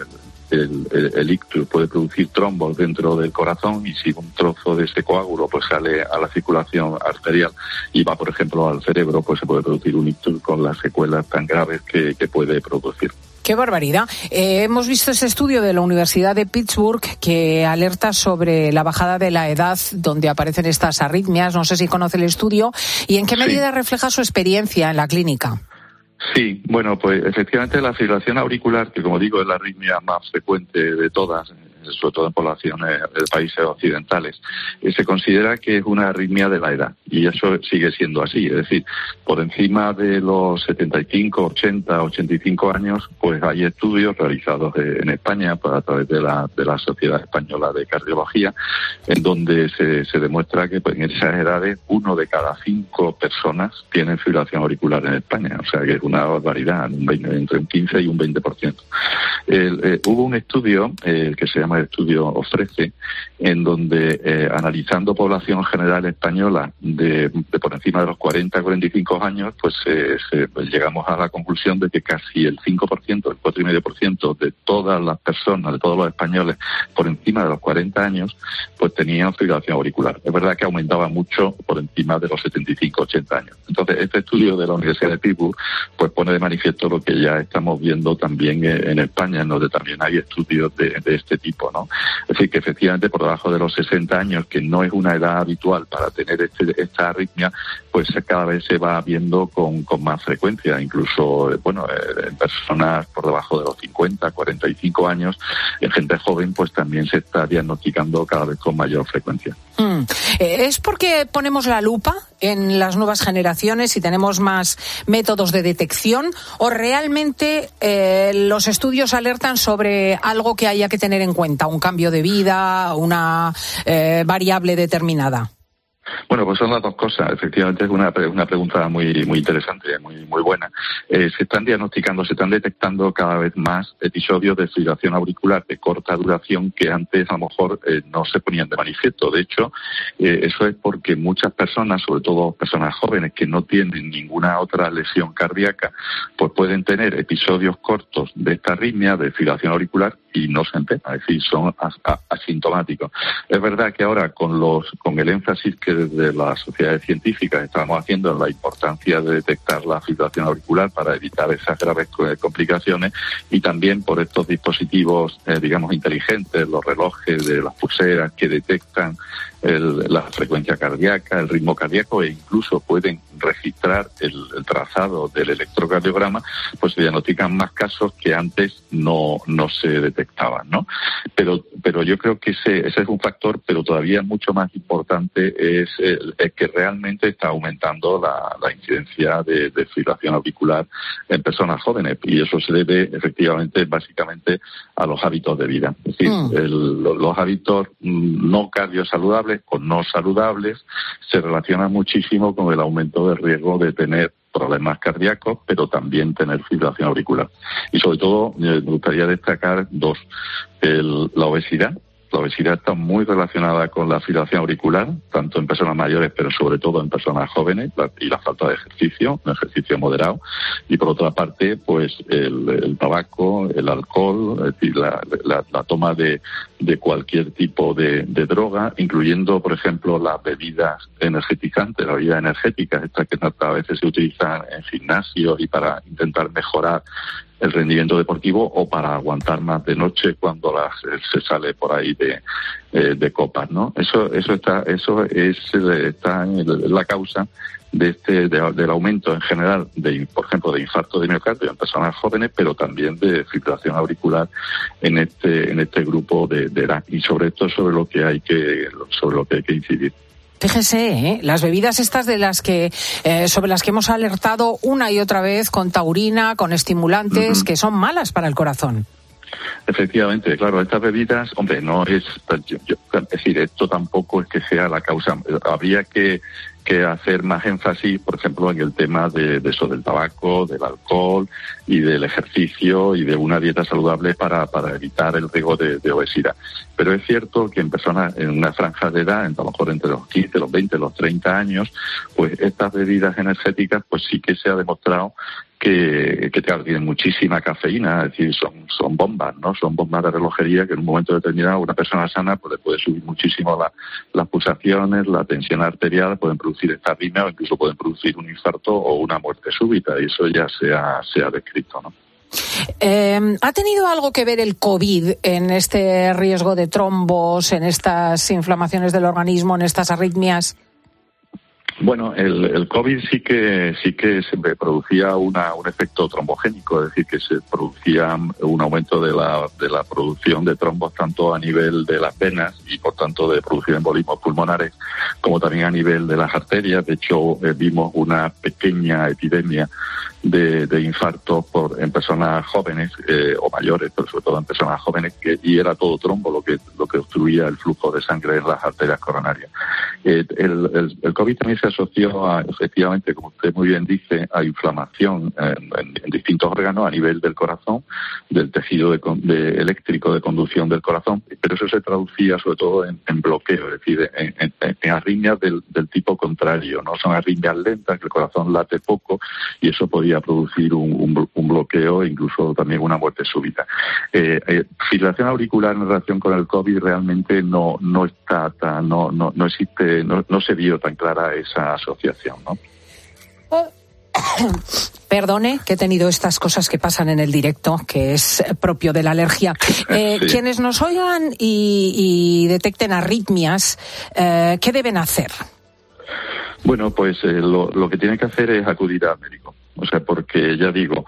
el ictus puede producir trombos dentro del corazón, y si un trozo de ese coágulo pues sale a la circulación arterial y va, por ejemplo, al cerebro, pues se puede producir un ictus con las secuelas tan graves que puede producir. ¡Qué barbaridad! Hemos visto ese estudio de la Universidad de Pittsburgh que alerta sobre la bajada de la edad donde aparecen estas arritmias. No sé si conoce el estudio y en qué medida refleja su experiencia en la clínica. Sí, bueno, pues efectivamente la fibrilación auricular, que como digo es la arritmia más frecuente de todas, sobre todo en poblaciones de países occidentales, se considera que es una arritmia de la edad, y eso sigue siendo así. Es decir, por encima de los 75, 80, 85 años, pues hay estudios realizados en España a través de la Sociedad Española de Cardiología, en donde se demuestra que pues, en esas edades 1 de cada 5 personas tienen fibrilación auricular en España, o sea que es una barbaridad, entre un 15 y un 20%. Hubo un estudio que se llama el estudio Ofrece, en donde analizando población general española de por encima de los 40-45 años, pues llegamos a la conclusión de que casi el 5%, el 4,5% de todas las personas, de todos los españoles por encima de los 40 años, pues tenían fibrilación auricular. Es verdad que aumentaba mucho por encima de los 75-80 años. Entonces, este estudio de la Universidad de Pittsburgh pues pone de manifiesto lo que ya estamos viendo también en España, en donde también hay estudios de este tipo tiempo, ¿no? Es decir, que efectivamente por debajo de los 60 años, que no es una edad habitual para tener esta arritmia, pues cada vez se va viendo con más frecuencia, incluso, en personas por debajo de los 50, 45 años, en gente joven, pues también se está diagnosticando cada vez con mayor frecuencia. ¿Es porque ponemos la lupa en las nuevas generaciones y tenemos más métodos de detección, o realmente los estudios alertan sobre algo que haya que tener en cuenta, un cambio de vida, una variable determinada? Bueno, pues son las dos cosas. Efectivamente es una pregunta muy interesante, muy buena. Se están detectando cada vez más episodios de fibrilación auricular de corta duración que antes a lo mejor no se ponían de manifiesto. De hecho, eso es porque muchas personas, sobre todo personas jóvenes que no tienen ninguna otra lesión cardíaca, pues pueden tener episodios cortos de esta arritmia, de fibrilación auricular, y no se enteran, es decir, son asintomáticos. Es verdad que ahora con el énfasis que desde las sociedades científicas estamos haciendo en la importancia de detectar la fibrilación auricular para evitar esas graves complicaciones, y también por estos dispositivos, inteligentes, los relojes de las pulseras que detectan la frecuencia cardíaca, el ritmo cardíaco, e incluso pueden registrar el trazado del electrocardiograma, pues se diagnostican más casos que antes no se detectaban, ¿no? Pero yo creo que ese es un factor, pero todavía mucho más importante es que realmente está aumentando la incidencia de fibrilación auricular en personas jóvenes, y eso se debe efectivamente básicamente a los hábitos de vida. Es decir, los hábitos no cardiosaludables con no saludables se relacionan muchísimo con el aumento del riesgo de tener problemas cardíacos, pero también tener fibrilación auricular. Y sobre todo me gustaría destacar dos. La obesidad. La obesidad está muy relacionada con la fibrilación auricular, tanto en personas mayores, pero sobre todo en personas jóvenes, y la falta de ejercicio, un ejercicio moderado. Y por otra parte, pues el tabaco, el alcohol, es decir, la toma de cualquier tipo de droga, incluyendo, por ejemplo, las bebidas energizantes, las bebidas energéticas, estas que a veces se utilizan en gimnasios y para intentar mejorar el rendimiento deportivo, o para aguantar más de noche cuando se sale por ahí de copas, ¿no? Eso está en la causa del aumento en general por ejemplo, de infarto de miocardio en personas jóvenes, pero también de fibrilación auricular en este grupo de edad, y sobre lo que hay que incidir. Fíjese, las bebidas estas sobre las que hemos alertado una y otra vez, con taurina, con estimulantes, que son malas para el corazón. Efectivamente, claro, estas bebidas, hombre, no es decir, esto tampoco es que sea la causa. Habría que hacer más énfasis, por ejemplo, en el tema de eso, del tabaco, del alcohol y del ejercicio y de una dieta saludable para evitar el riesgo de obesidad. Pero es cierto que en personas en una franja de edad, a lo mejor entre los 15, los 20, los 30 años, pues estas bebidas energéticas, pues sí que se ha demostrado que tienen muchísima cafeína, es decir, son bombas, ¿no? Son bombas de relojería que en un momento determinado una persona sana pues le puede subir muchísimo las pulsaciones, la tensión arterial, pueden producir esta arritmia, o incluso pueden producir un infarto o una muerte súbita, y eso ya se ha descrito, ¿no? ¿Ha tenido algo que ver el COVID en este riesgo de trombos, en estas inflamaciones del organismo, en estas arritmias? Bueno, el COVID sí que se producía un efecto trombogénico, es decir, que se producía un aumento de la producción de trombos tanto a nivel de las venas y por tanto de producir embolismos pulmonares, como también a nivel de las arterias. De hecho, vimos una pequeña epidemia de infartos en personas jóvenes o mayores, pero sobre todo en personas jóvenes, y era todo trombo lo que obstruía el flujo de sangre en las arterias coronarias. El COVID también se asoció efectivamente, como usted muy bien dice, a inflamación en distintos órganos a nivel del corazón, del tejido eléctrico de conducción del corazón, pero eso se traducía sobre todo en bloqueo, es decir, en arritmias del tipo contrario, ¿no? Son arritmias lentas, que el corazón late poco, y eso podía producir un bloqueo e incluso también una muerte súbita. Fibrilación auricular en relación con el COVID realmente no existe, no se vio tan clara esa asociación, ¿no? Perdone que he tenido estas cosas que pasan en el directo, que es propio de la alergia. Sí. Quienes nos oigan y detecten arritmias, ¿qué deben hacer? Bueno, pues lo que tienen que hacer es acudir al médico. O sea, porque ya digo,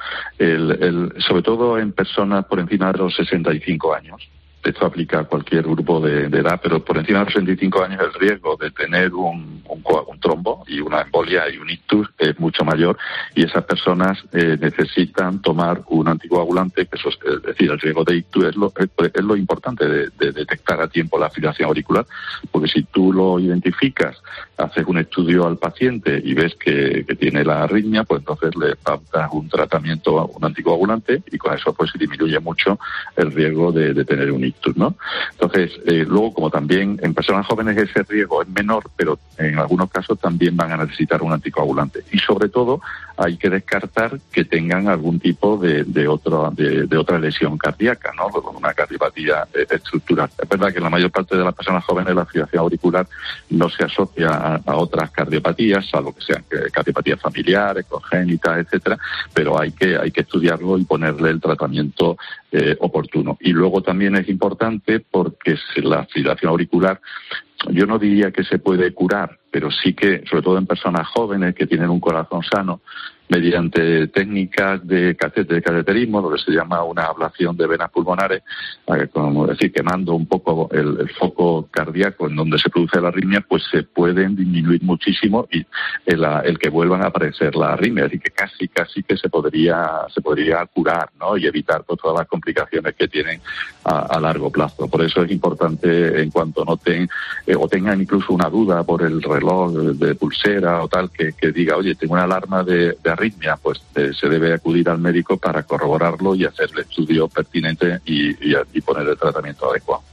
sobre todo en personas por encima de los 65 años, esto aplica a cualquier grupo de edad, pero por encima de los 65 años el riesgo de tener un trombo y una embolia y un ictus es mucho mayor, y esas personas necesitan tomar un anticoagulante, que eso es decir, el riesgo de ictus es lo importante de detectar a tiempo la fibrilación auricular, porque si tú lo identificas, haces un estudio al paciente y ves que tiene la arritmia, pues entonces le pautas un tratamiento, un anticoagulante, y con eso pues se disminuye mucho el riesgo de tener un ictus, ¿no? Entonces, luego, como también en personas jóvenes ese riesgo es menor, pero en algunos casos también van a necesitar un anticoagulante. Y sobre todo, hay que descartar que tengan algún tipo de otra lesión cardíaca, ¿no? Una cardiopatía estructural. Es verdad que en la mayor parte de las personas jóvenes la fibrilación auricular no se asocia a otras cardiopatías, salvo que sean cardiopatías familiares, congénitas, etcétera, pero hay que estudiarlo y ponerle el tratamiento oportuno. Y luego también es importante porque la fibrilación auricular, yo no diría que se puede curar, pero sí que, sobre todo en personas jóvenes que tienen un corazón sano, mediante técnicas de cateterismo, lo que se llama una ablación de venas pulmonares, como decir, quemando un poco el foco cardíaco en donde se produce la arritmia, pues se pueden disminuir muchísimo y el que vuelvan a aparecer la arritmia. Es decir, que casi que se podría curar, ¿no? Y evitar pues, todas las complicaciones que tienen a largo plazo. Por eso es importante, en cuanto noten o tengan incluso una duda por el reloj de pulsera o tal, que diga, oye, tengo una alarma de arritmia, pues se debe acudir al médico para corroborarlo y hacer el estudio pertinente y poner el tratamiento adecuado.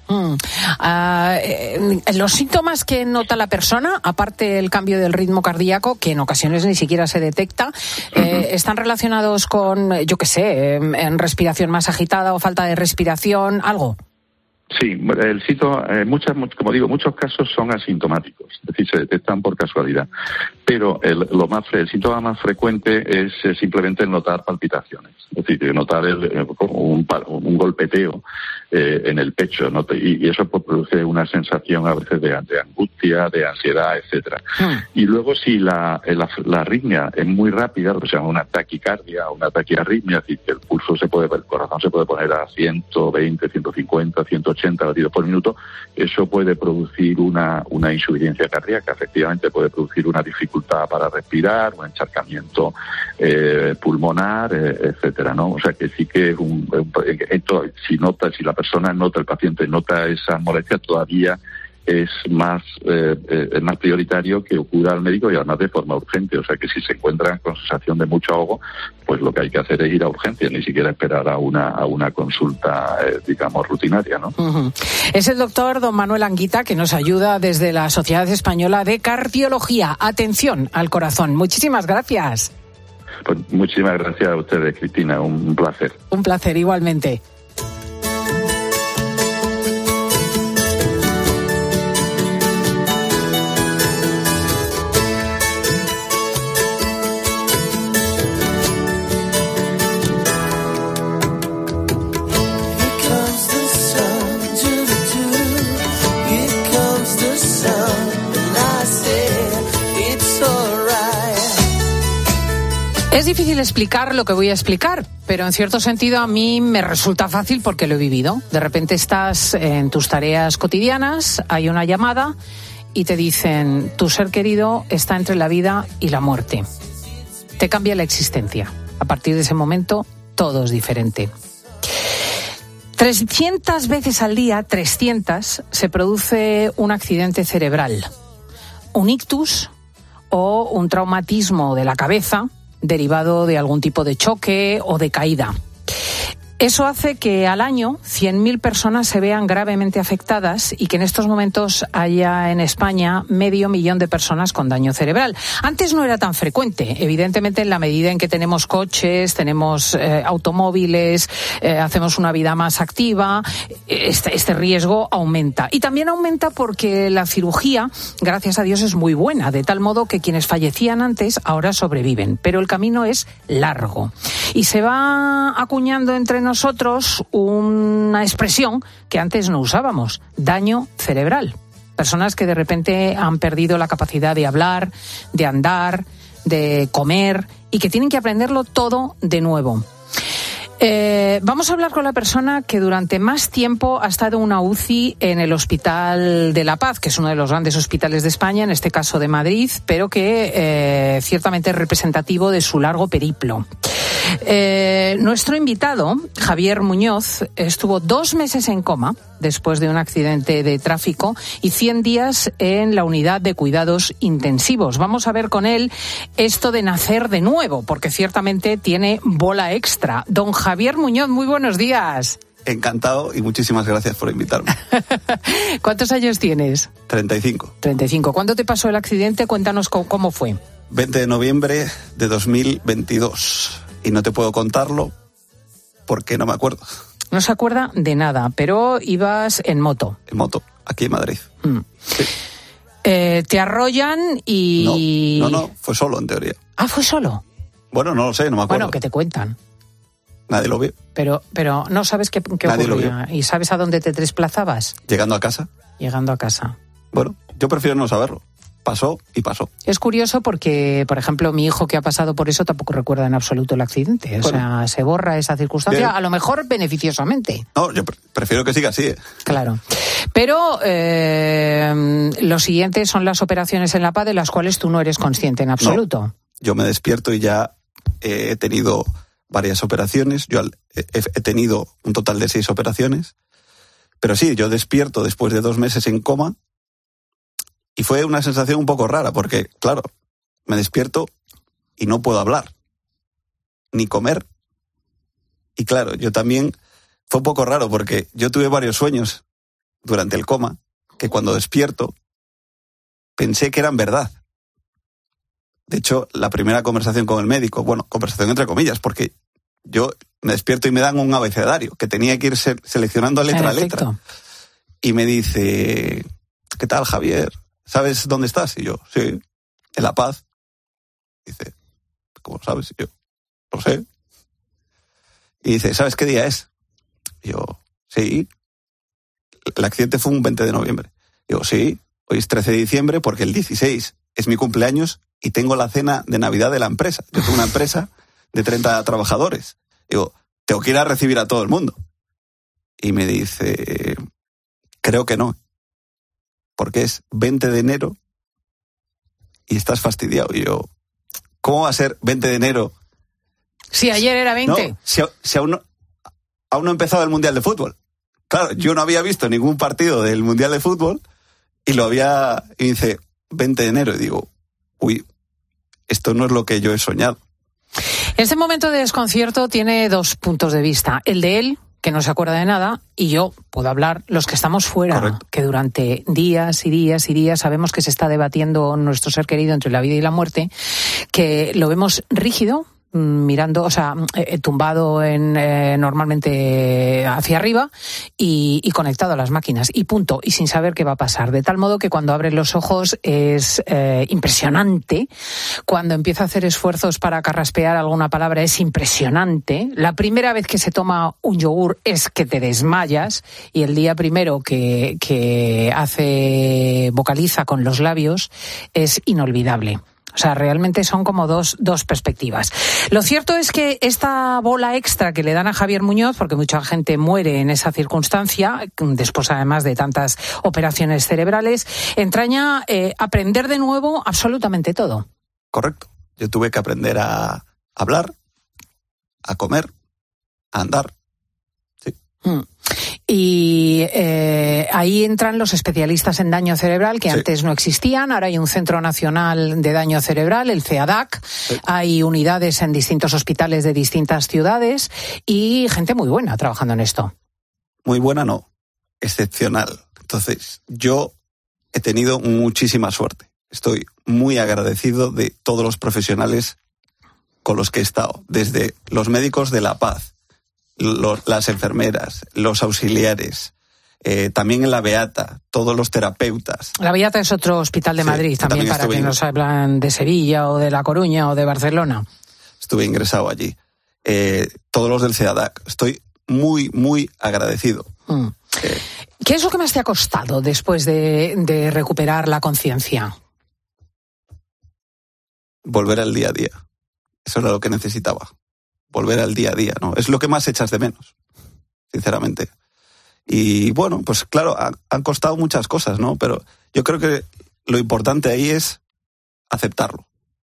Los síntomas que nota la persona, aparte del cambio del ritmo cardíaco, que en ocasiones ni siquiera se detecta, ¿están relacionados con, yo qué sé, en respiración más agitada o falta de respiración, algo? Sí, el síntoma, como digo, muchos casos son asintomáticos, es decir, se detectan por casualidad. Pero el síntoma más frecuente es simplemente el notar palpitaciones, es decir, notar un golpeteo en el pecho, ¿no? Y eso produce una sensación a veces de angustia, de ansiedad, etcétera. Y luego si la arritmia es muy rápida, lo que se llama una taquicardia, una taquiarritmia, es decir, que el corazón se puede poner a 120, 150, 180 latidos por minuto, eso puede producir una insuficiencia cardíaca, efectivamente puede producir una dificultad para respirar, un encharcamiento pulmonar, etcétera, ¿no? O sea que sí que si la persona nota, el paciente nota esas molestias, todavía es más prioritario que acuda al médico y además de forma urgente. O sea que si se encuentran con sensación de mucho ahogo, pues lo que hay que hacer es ir a urgencias, ni siquiera esperar a una consulta, digamos, rutinaria, ¿no? Es el doctor don Manuel Anguita, que nos ayuda desde la Sociedad Española de Cardiología. Atención al corazón. Muchísimas gracias. Pues muchísimas gracias a ustedes, Cristina. Un placer. Un placer, igualmente. Es difícil explicar lo que voy a explicar, pero en cierto sentido a mí me resulta fácil porque lo he vivido. De repente estás en tus tareas cotidianas, hay una llamada y te dicen, tu ser querido está entre la vida y la muerte. Te cambia la existencia. A partir de ese momento, todo es diferente. 300 veces al día, 300, se produce un accidente cerebral, un ictus o un traumatismo de la cabeza derivado de algún tipo de choque o de caída. Eso hace que al año 100.000 personas se vean gravemente afectadas y que en estos momentos haya en España 500.000 de personas con daño cerebral. Antes no era tan frecuente, evidentemente en la medida en que tenemos coches, tenemos automóviles, hacemos una vida más activa, este riesgo aumenta. Y también aumenta porque la cirugía, gracias a Dios, es muy buena, de tal modo que quienes fallecían antes ahora sobreviven. Pero el camino es largo. Y se va acuñando entre nosotros una expresión que antes no usábamos: daño cerebral. Personas que de repente han perdido la capacidad de hablar, de andar, de comer y que tienen que aprenderlo todo de nuevo. Vamos a hablar con la persona que durante más tiempo ha estado en una UCI en el Hospital de la Paz, que es uno de los grandes hospitales de España, en este caso de Madrid, pero que ciertamente es representativo de su largo periplo. Nuestro invitado, Javier Muñoz, estuvo 2 meses en coma después de un accidente de tráfico y 100 días en la unidad de cuidados intensivos. Vamos a ver con él esto de nacer de nuevo, porque ciertamente tiene bola extra. Don Javier Muñoz, muy buenos días. Encantado y muchísimas gracias por invitarme. ¿Cuántos años tienes? 35. 35. ¿Cuándo te pasó el accidente? Cuéntanos cómo fue. 20 de noviembre de 2022. Y no te puedo contarlo porque no me acuerdo. No se acuerda de nada, pero ibas en moto. En moto, aquí en Madrid. Sí. Te arrollan y... No, fue solo en teoría. Ah, ¿fue solo? Bueno, no lo sé, no me acuerdo. Bueno, que te cuentan. Nadie lo vio. Pero no sabes qué Nadie ocurría. ¿Y sabes a dónde te desplazabas? Llegando a casa. Llegando a casa. Bueno, yo prefiero no saberlo. Pasó y pasó. Es curioso porque, por ejemplo, mi hijo que ha pasado por eso tampoco recuerda en absoluto el accidente. O sea, se borra esa circunstancia, bien. A lo mejor beneficiosamente. No, yo prefiero que siga así. Claro. Pero lo siguiente son las operaciones en La Paz de las cuales tú no eres consciente en absoluto. No, yo me despierto y ya he tenido varias operaciones. Yo he tenido un total de 6 operaciones. Pero sí, yo despierto después de 2 meses en coma. Y fue una sensación un poco rara porque, claro, me despierto y no puedo hablar, ni comer. Y claro, yo también, fue un poco raro porque yo tuve varios sueños durante el coma que cuando despierto pensé que eran verdad. De hecho, la primera conversación con el médico, bueno, conversación entre comillas, porque yo me despierto y me dan un abecedario que tenía que ir seleccionando letra a letra. Y me dice, ¿qué tal, Javier? ¿Sabes dónde estás? Y yo, sí, en La Paz. Dice, ¿cómo sabes? Y yo, lo sé. Y dice, ¿sabes qué día es? Y yo, sí. El accidente fue un 20 de noviembre. Y yo, sí, hoy es 13 de diciembre porque el 16 es mi cumpleaños y tengo la cena de Navidad de la empresa. Yo tengo una empresa de 30 trabajadores. Y digo, tengo que ir a recibir a todo el mundo. Y me dice, creo que no. Porque es 20 de enero y estás fastidiado. Y yo, ¿cómo va a ser 20 de enero? Sí, ayer era 20. No, si aún no ha empezado el Mundial de Fútbol. Claro, yo no había visto ningún partido del Mundial de Fútbol y dice 20 de enero. Y digo, uy, esto no es lo que yo he soñado. Este momento de desconcierto tiene 2 puntos de vista. El de él, que no se acuerda de nada, y yo puedo hablar, los que estamos fuera, correcto, que durante días y días y días sabemos que se está debatiendo nuestro ser querido entre la vida y la muerte, que lo vemos rígido, mirando, o sea, tumbado normalmente hacia arriba y conectado a las máquinas, y punto, y sin saber qué va a pasar, de tal modo que cuando abre los ojos es impresionante, cuando empieza a hacer esfuerzos para carraspear alguna palabra es impresionante, la primera vez que se toma un yogur es que te desmayas, y el día primero que vocaliza con los labios es inolvidable. O sea, realmente son como dos perspectivas. Lo cierto es que esta bola extra que le dan a Javier Muñoz, porque mucha gente muere en esa circunstancia, después además de tantas operaciones cerebrales, entraña aprender de nuevo absolutamente todo. Correcto. Yo tuve que aprender a hablar, a comer, a andar. Sí. Y ahí entran los especialistas en daño cerebral que antes no existían. Ahora hay un Centro Nacional de Daño Cerebral, el CEADAC. Hay unidades en distintos hospitales de distintas ciudades y gente muy buena trabajando en esto. Muy buena no, excepcional. Entonces, yo he tenido muchísima suerte. Estoy muy agradecido de todos los profesionales con los que he estado, desde los médicos de La Paz, las enfermeras, los auxiliares, también en la Beata, todos los terapeutas. La Beata es otro hospital de Madrid, también para que nos hablan de Sevilla o de La Coruña o de Barcelona. Estuve ingresado allí. Todos los del CEADAC. Estoy muy, muy agradecido. ¿Qué es lo que más te ha costado después de recuperar la conciencia? Volver al día a día. Eso era lo que necesitaba. Volver al día a día, ¿no? Es lo que más echas de menos, sinceramente. Y bueno, pues claro, han costado muchas cosas, ¿no? Pero yo creo que lo importante ahí es aceptarlo.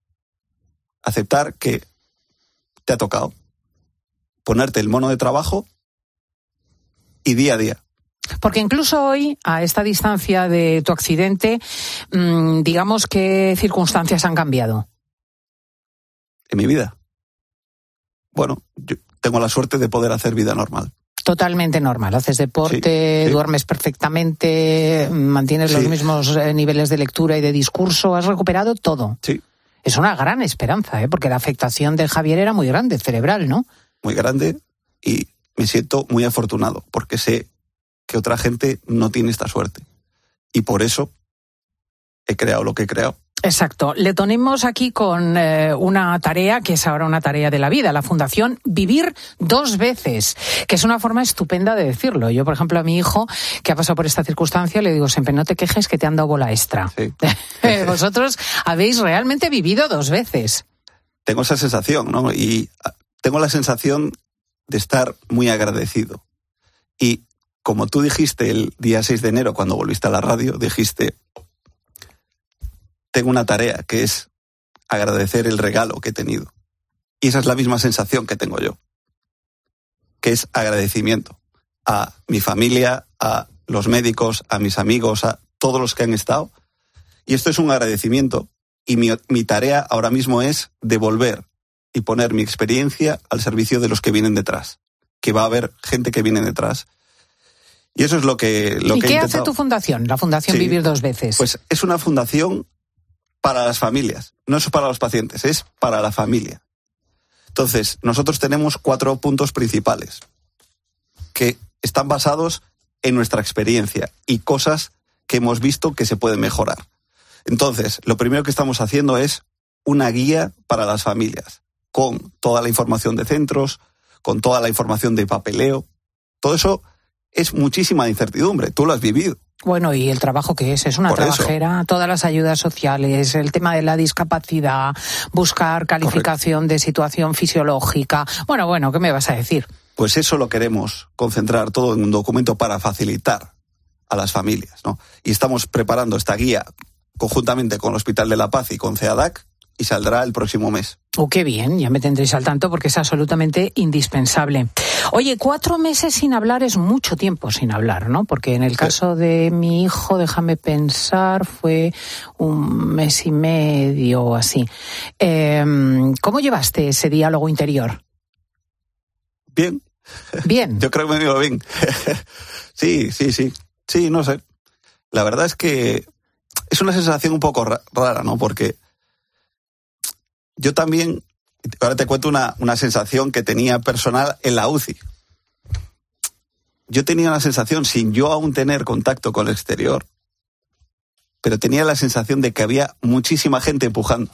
Aceptar que te ha tocado. Ponerte el mono de trabajo y día a día. Porque incluso hoy, a esta distancia de tu accidente, digamos, ¿qué circunstancias han cambiado? En mi vida. Bueno, yo tengo la suerte de poder hacer vida normal. Totalmente normal. Haces deporte, duermes perfectamente, mantienes los mismos niveles de lectura y de discurso. Has recuperado todo. Sí. Es una gran esperanza, porque la afectación de Javier era muy grande, cerebral, ¿no? Muy grande, y me siento muy afortunado porque sé que otra gente no tiene esta suerte. Y por eso he creado lo que he creado. Exacto. Le tenemos aquí con una tarea que es ahora una tarea de la vida, la Fundación Vivir 2 veces, que es una forma estupenda de decirlo. Yo, por ejemplo, a mi hijo, que ha pasado por esta circunstancia, le digo siempre, no te quejes que te han dado bola extra. Sí. Vosotros habéis realmente vivido 2 veces. Tengo esa sensación, ¿no? Y tengo la sensación de estar muy agradecido. Y como tú dijiste el día 6 de enero, cuando volviste a la radio, dijiste, tengo una tarea que es agradecer el regalo que he tenido. Y esa es la misma sensación que tengo yo, que es agradecimiento a mi familia, a los médicos, a mis amigos, a todos los que han estado. Y esto es un agradecimiento. Y mi tarea ahora mismo es devolver y poner mi experiencia al servicio de los que vienen detrás, que va a haber gente que viene detrás. Y eso es lo que ¿Y qué hace tu fundación, la Fundación Vivir 2 veces? Pues es una fundación para las familias, no es para los pacientes, es para la familia. Entonces, nosotros tenemos 4 puntos principales que están basados en nuestra experiencia y cosas que hemos visto que se pueden mejorar. Entonces, lo primero que estamos haciendo es una guía para las familias, con toda la información de centros, con toda la información de papeleo. Todo eso es muchísima incertidumbre, tú lo has vivido. Bueno, y el trabajo que es una trabajera, todas las ayudas sociales, el tema de la discapacidad, buscar calificación de situación fisiológica. Bueno, ¿qué me vas a decir? Pues eso lo queremos concentrar todo en un documento para facilitar a las familias, ¿no? Y estamos preparando esta guía conjuntamente con el Hospital de La Paz y con CEADAC, y saldrá el próximo mes. Qué bien, ya me tendréis al tanto porque es absolutamente indispensable. Oye, 4 meses sin hablar es mucho tiempo sin hablar, ¿no? Porque en el caso de mi hijo, déjame pensar, fue 1 mes y medio o así. ¿Cómo llevaste ese diálogo interior? Bien. Bien. Yo creo que me iba bien. Sí. Sí, no sé. La verdad es que es una sensación un poco rara, ¿no? Porque yo también, ahora te cuento una sensación que tenía personal en la UCI. Yo tenía una sensación, sin yo aún tener contacto con el exterior, pero tenía la sensación de que había muchísima gente empujando.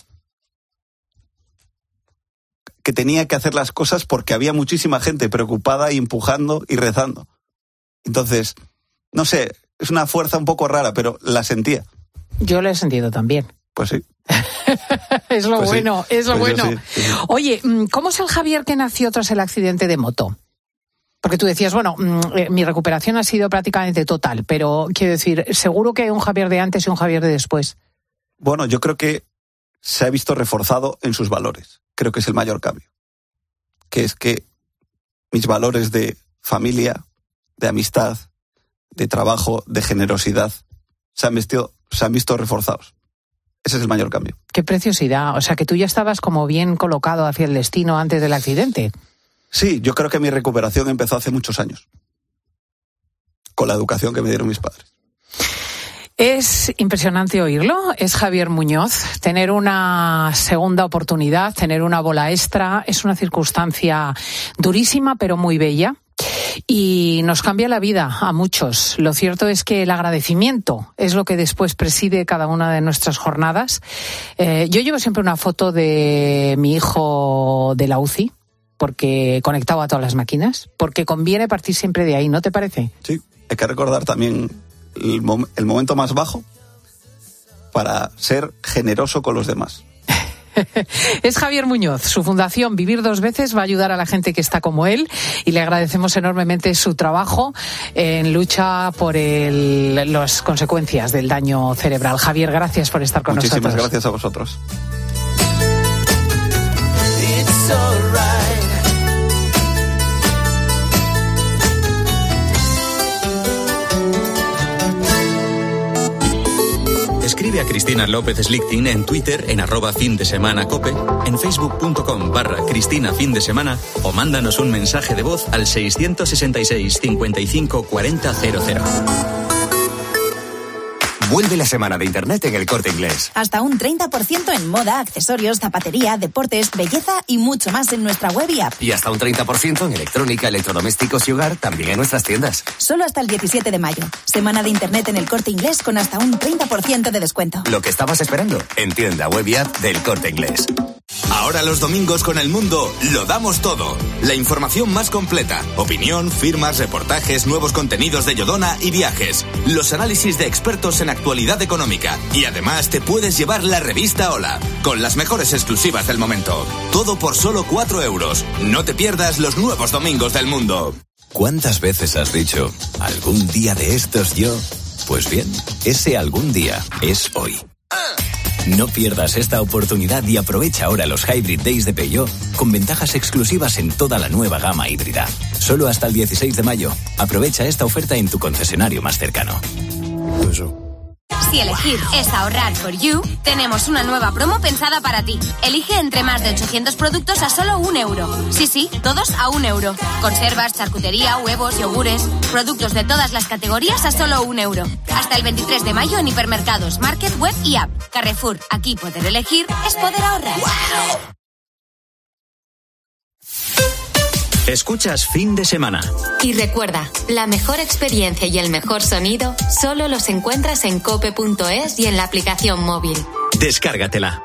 Que tenía que hacer las cosas porque había muchísima gente preocupada y empujando y rezando. Entonces, no sé, es una fuerza un poco rara, pero la sentía. Yo la he sentido también. Pues sí. Es lo bueno, sí. es lo Pues bueno. Sí. Oye, ¿cómo es el Javier que nació tras el accidente de moto? Porque tú decías, mi recuperación ha sido prácticamente total, pero quiero decir, seguro que hay un Javier de antes y un Javier de después. Bueno, yo creo que se ha visto reforzado en sus valores. Creo que es el mayor cambio. Que es que mis valores de familia, de amistad, de trabajo, de generosidad, se han visto reforzados. Ese es el mayor cambio. Qué preciosidad. O sea, que tú ya estabas como bien colocado hacia el destino antes del accidente. Sí, yo creo que mi recuperación empezó hace muchos años, con la educación que me dieron mis padres. Es impresionante oírlo. Es Javier Muñoz. Tener una segunda oportunidad, tener una bola extra, es una circunstancia durísima, pero muy bella. Y nos cambia la vida a muchos. Lo cierto es que el agradecimiento es lo que después preside cada una de nuestras jornadas. Yo llevo siempre una foto de mi hijo de la UCI, porque conectado a todas las máquinas, porque conviene partir siempre de ahí, ¿no te parece? Sí, hay que recordar también el momento más bajo para ser generoso con los demás. Es Javier Muñoz. Su fundación Vivir Dos Veces va a ayudar a la gente que está como él y le agradecemos enormemente su trabajo en lucha por las consecuencias del daño cerebral. Javier, gracias por estar con nosotros. Muchísimas gracias a vosotros. Escribe a Cristina López Slichting en Twitter en @findesemanacope, en facebook.com/Cristina Fin de Semana o mándanos un mensaje de voz al 666 55 40 00. Vuelve la semana de Internet en El Corte Inglés. Hasta un 30% en moda, accesorios, zapatería, deportes, belleza y mucho más en nuestra web y app. Y hasta un 30% en electrónica, electrodomésticos y hogar, también en nuestras tiendas. Solo hasta el 17 de mayo. Semana de Internet en El Corte Inglés con hasta un 30% de descuento. Lo que estabas esperando, en tienda web y app del Corte Inglés. Ahora los domingos con El Mundo lo damos todo. La información más completa, opinión, firmas, reportajes, nuevos contenidos de Yodona y viajes, los análisis de expertos en actualidad económica y además te puedes llevar la revista Hola, con las mejores exclusivas del momento. Todo por solo 4 euros. No te pierdas los nuevos domingos del Mundo. ¿Cuántas veces has dicho, algún día de estos yo? Pues bien, ese algún día es hoy. No pierdas esta oportunidad y aprovecha ahora los Hybrid Days de Peugeot con ventajas exclusivas en toda la nueva gama híbrida. Solo hasta el 16 de mayo. Aprovecha esta oferta en tu concesionario más cercano. Si elegir es ahorrar for you, tenemos una nueva promo pensada para ti. Elige entre más de 800 productos a solo 1 euro. Sí, todos a 1 euro. Conservas, charcutería, huevos, yogures, productos de todas las categorías a solo 1 euro. Hasta el 23 de mayo en hipermercados, market, web y app. Carrefour, aquí poder elegir es poder ahorrar. ¡Wow! Escuchas Fin de Semana. Y recuerda, la mejor experiencia y el mejor sonido solo los encuentras en cope.es y en la aplicación móvil. Descárgatela.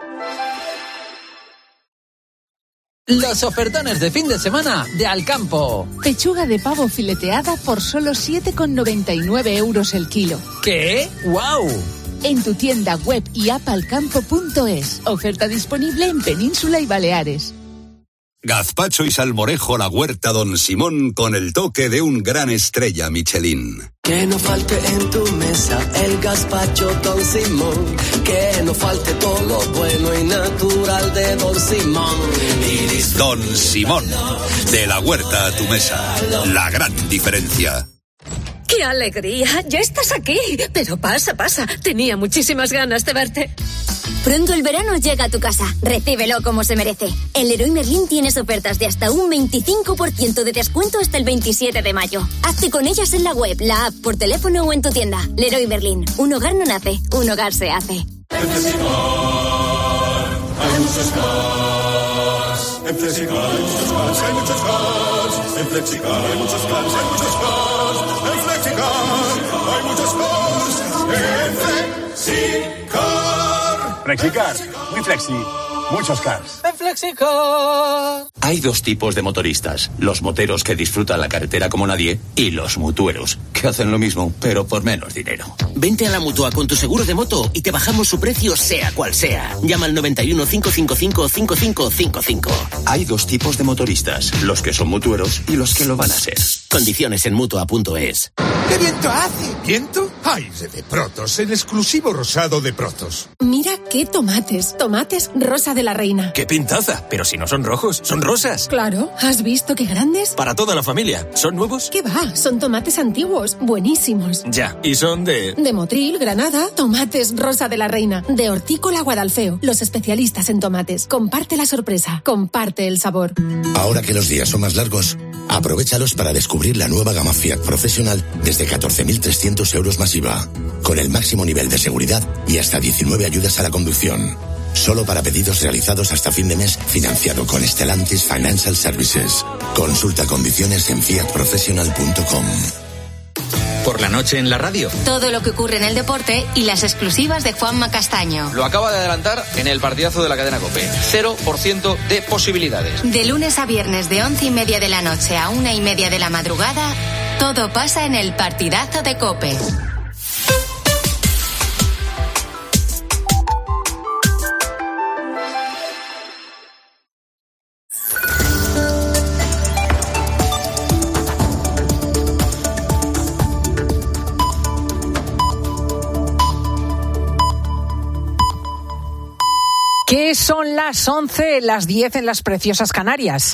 Los ofertones de fin de semana de Alcampo. Pechuga de pavo fileteada por solo 7,99 euros el kilo. ¿Qué? ¡Guau! En tu tienda web y app alcampo.es. Oferta disponible en Península y Baleares. Gazpacho y salmorejo La Huerta Don Simón con el toque de un gran estrella Michelin. Que no falte en tu mesa el gazpacho Don Simón. Que no falte todo lo bueno y natural de Don Simón. Don Simón, de la huerta a tu mesa. La gran diferencia. ¡Qué alegría! ¡Ya estás aquí! Pero pasa. Tenía muchísimas ganas de verte. Pronto el verano llega a tu casa. Recíbelo como se merece. En Leroy Merlin tienes ofertas de hasta un 25% de descuento hasta el 27 de mayo. Hazte con ellas en la web, la app, por teléfono o en tu tienda. Leroy Merlin. Un hogar no nace, un hogar se hace. En Flexicar hay muchos cars. En Flexicar hay muchos cars, hay muchos cars. En Flexicar hay muchos cars, hay muchos cars. En Flexicar hay muchos cars. En Flexicar. Flexicar, muy flexi, muchos cars. En Flexicar. Hay dos tipos de motoristas: los moteros que disfrutan la carretera como nadie y los mutueros, que hacen lo mismo, pero por menos dinero. Vente a la Mutua con tu seguro de moto y te bajamos su precio sea cual sea. Llama al 91 555 5555. Hay dos tipos de motoristas: los que son mutueros y los que lo van a ser. Condiciones en Mutua.es. ¿Qué viento hace? ¿Viento? Aire de Protos, el exclusivo rosado de Protos. Mira qué tomates. Tomates Rosa de la Reina. ¡Qué pintaza! Pero si no son rojos, son rosas. Claro, ¿has visto qué grandes? Para toda la familia. ¿Son nuevos? ¿Qué va? Son tomates antiguos, buenísimos. Ya, y son de Motril, Granada. Tomates Rosa de la Reina. De Hortícola Guadalfeo. Los especialistas en tomates. Comparte la sorpresa. Comparte el sabor. Ahora que los días son más largos, aprovéchalos para descubrir la nueva gama Fiat Professional desde 14.300 euros más IVA, con el máximo nivel de seguridad y hasta 19 ayudas a la conducción. Solo para pedidos realizados hasta fin de mes, financiado con Stellantis Financial Services. Consulta condiciones en fiatprofessional.com. Por la noche en la radio. Todo lo que ocurre en el deporte y las exclusivas de Juanma Castaño. Lo acaba de adelantar en el partidazo de la cadena COPE. 0% de posibilidades. De lunes a viernes de 11:30 de la noche a 1:30 de la madrugada, todo pasa en el partidazo de COPE. ¿Qué son las 11, las 10 en las preciosas Canarias?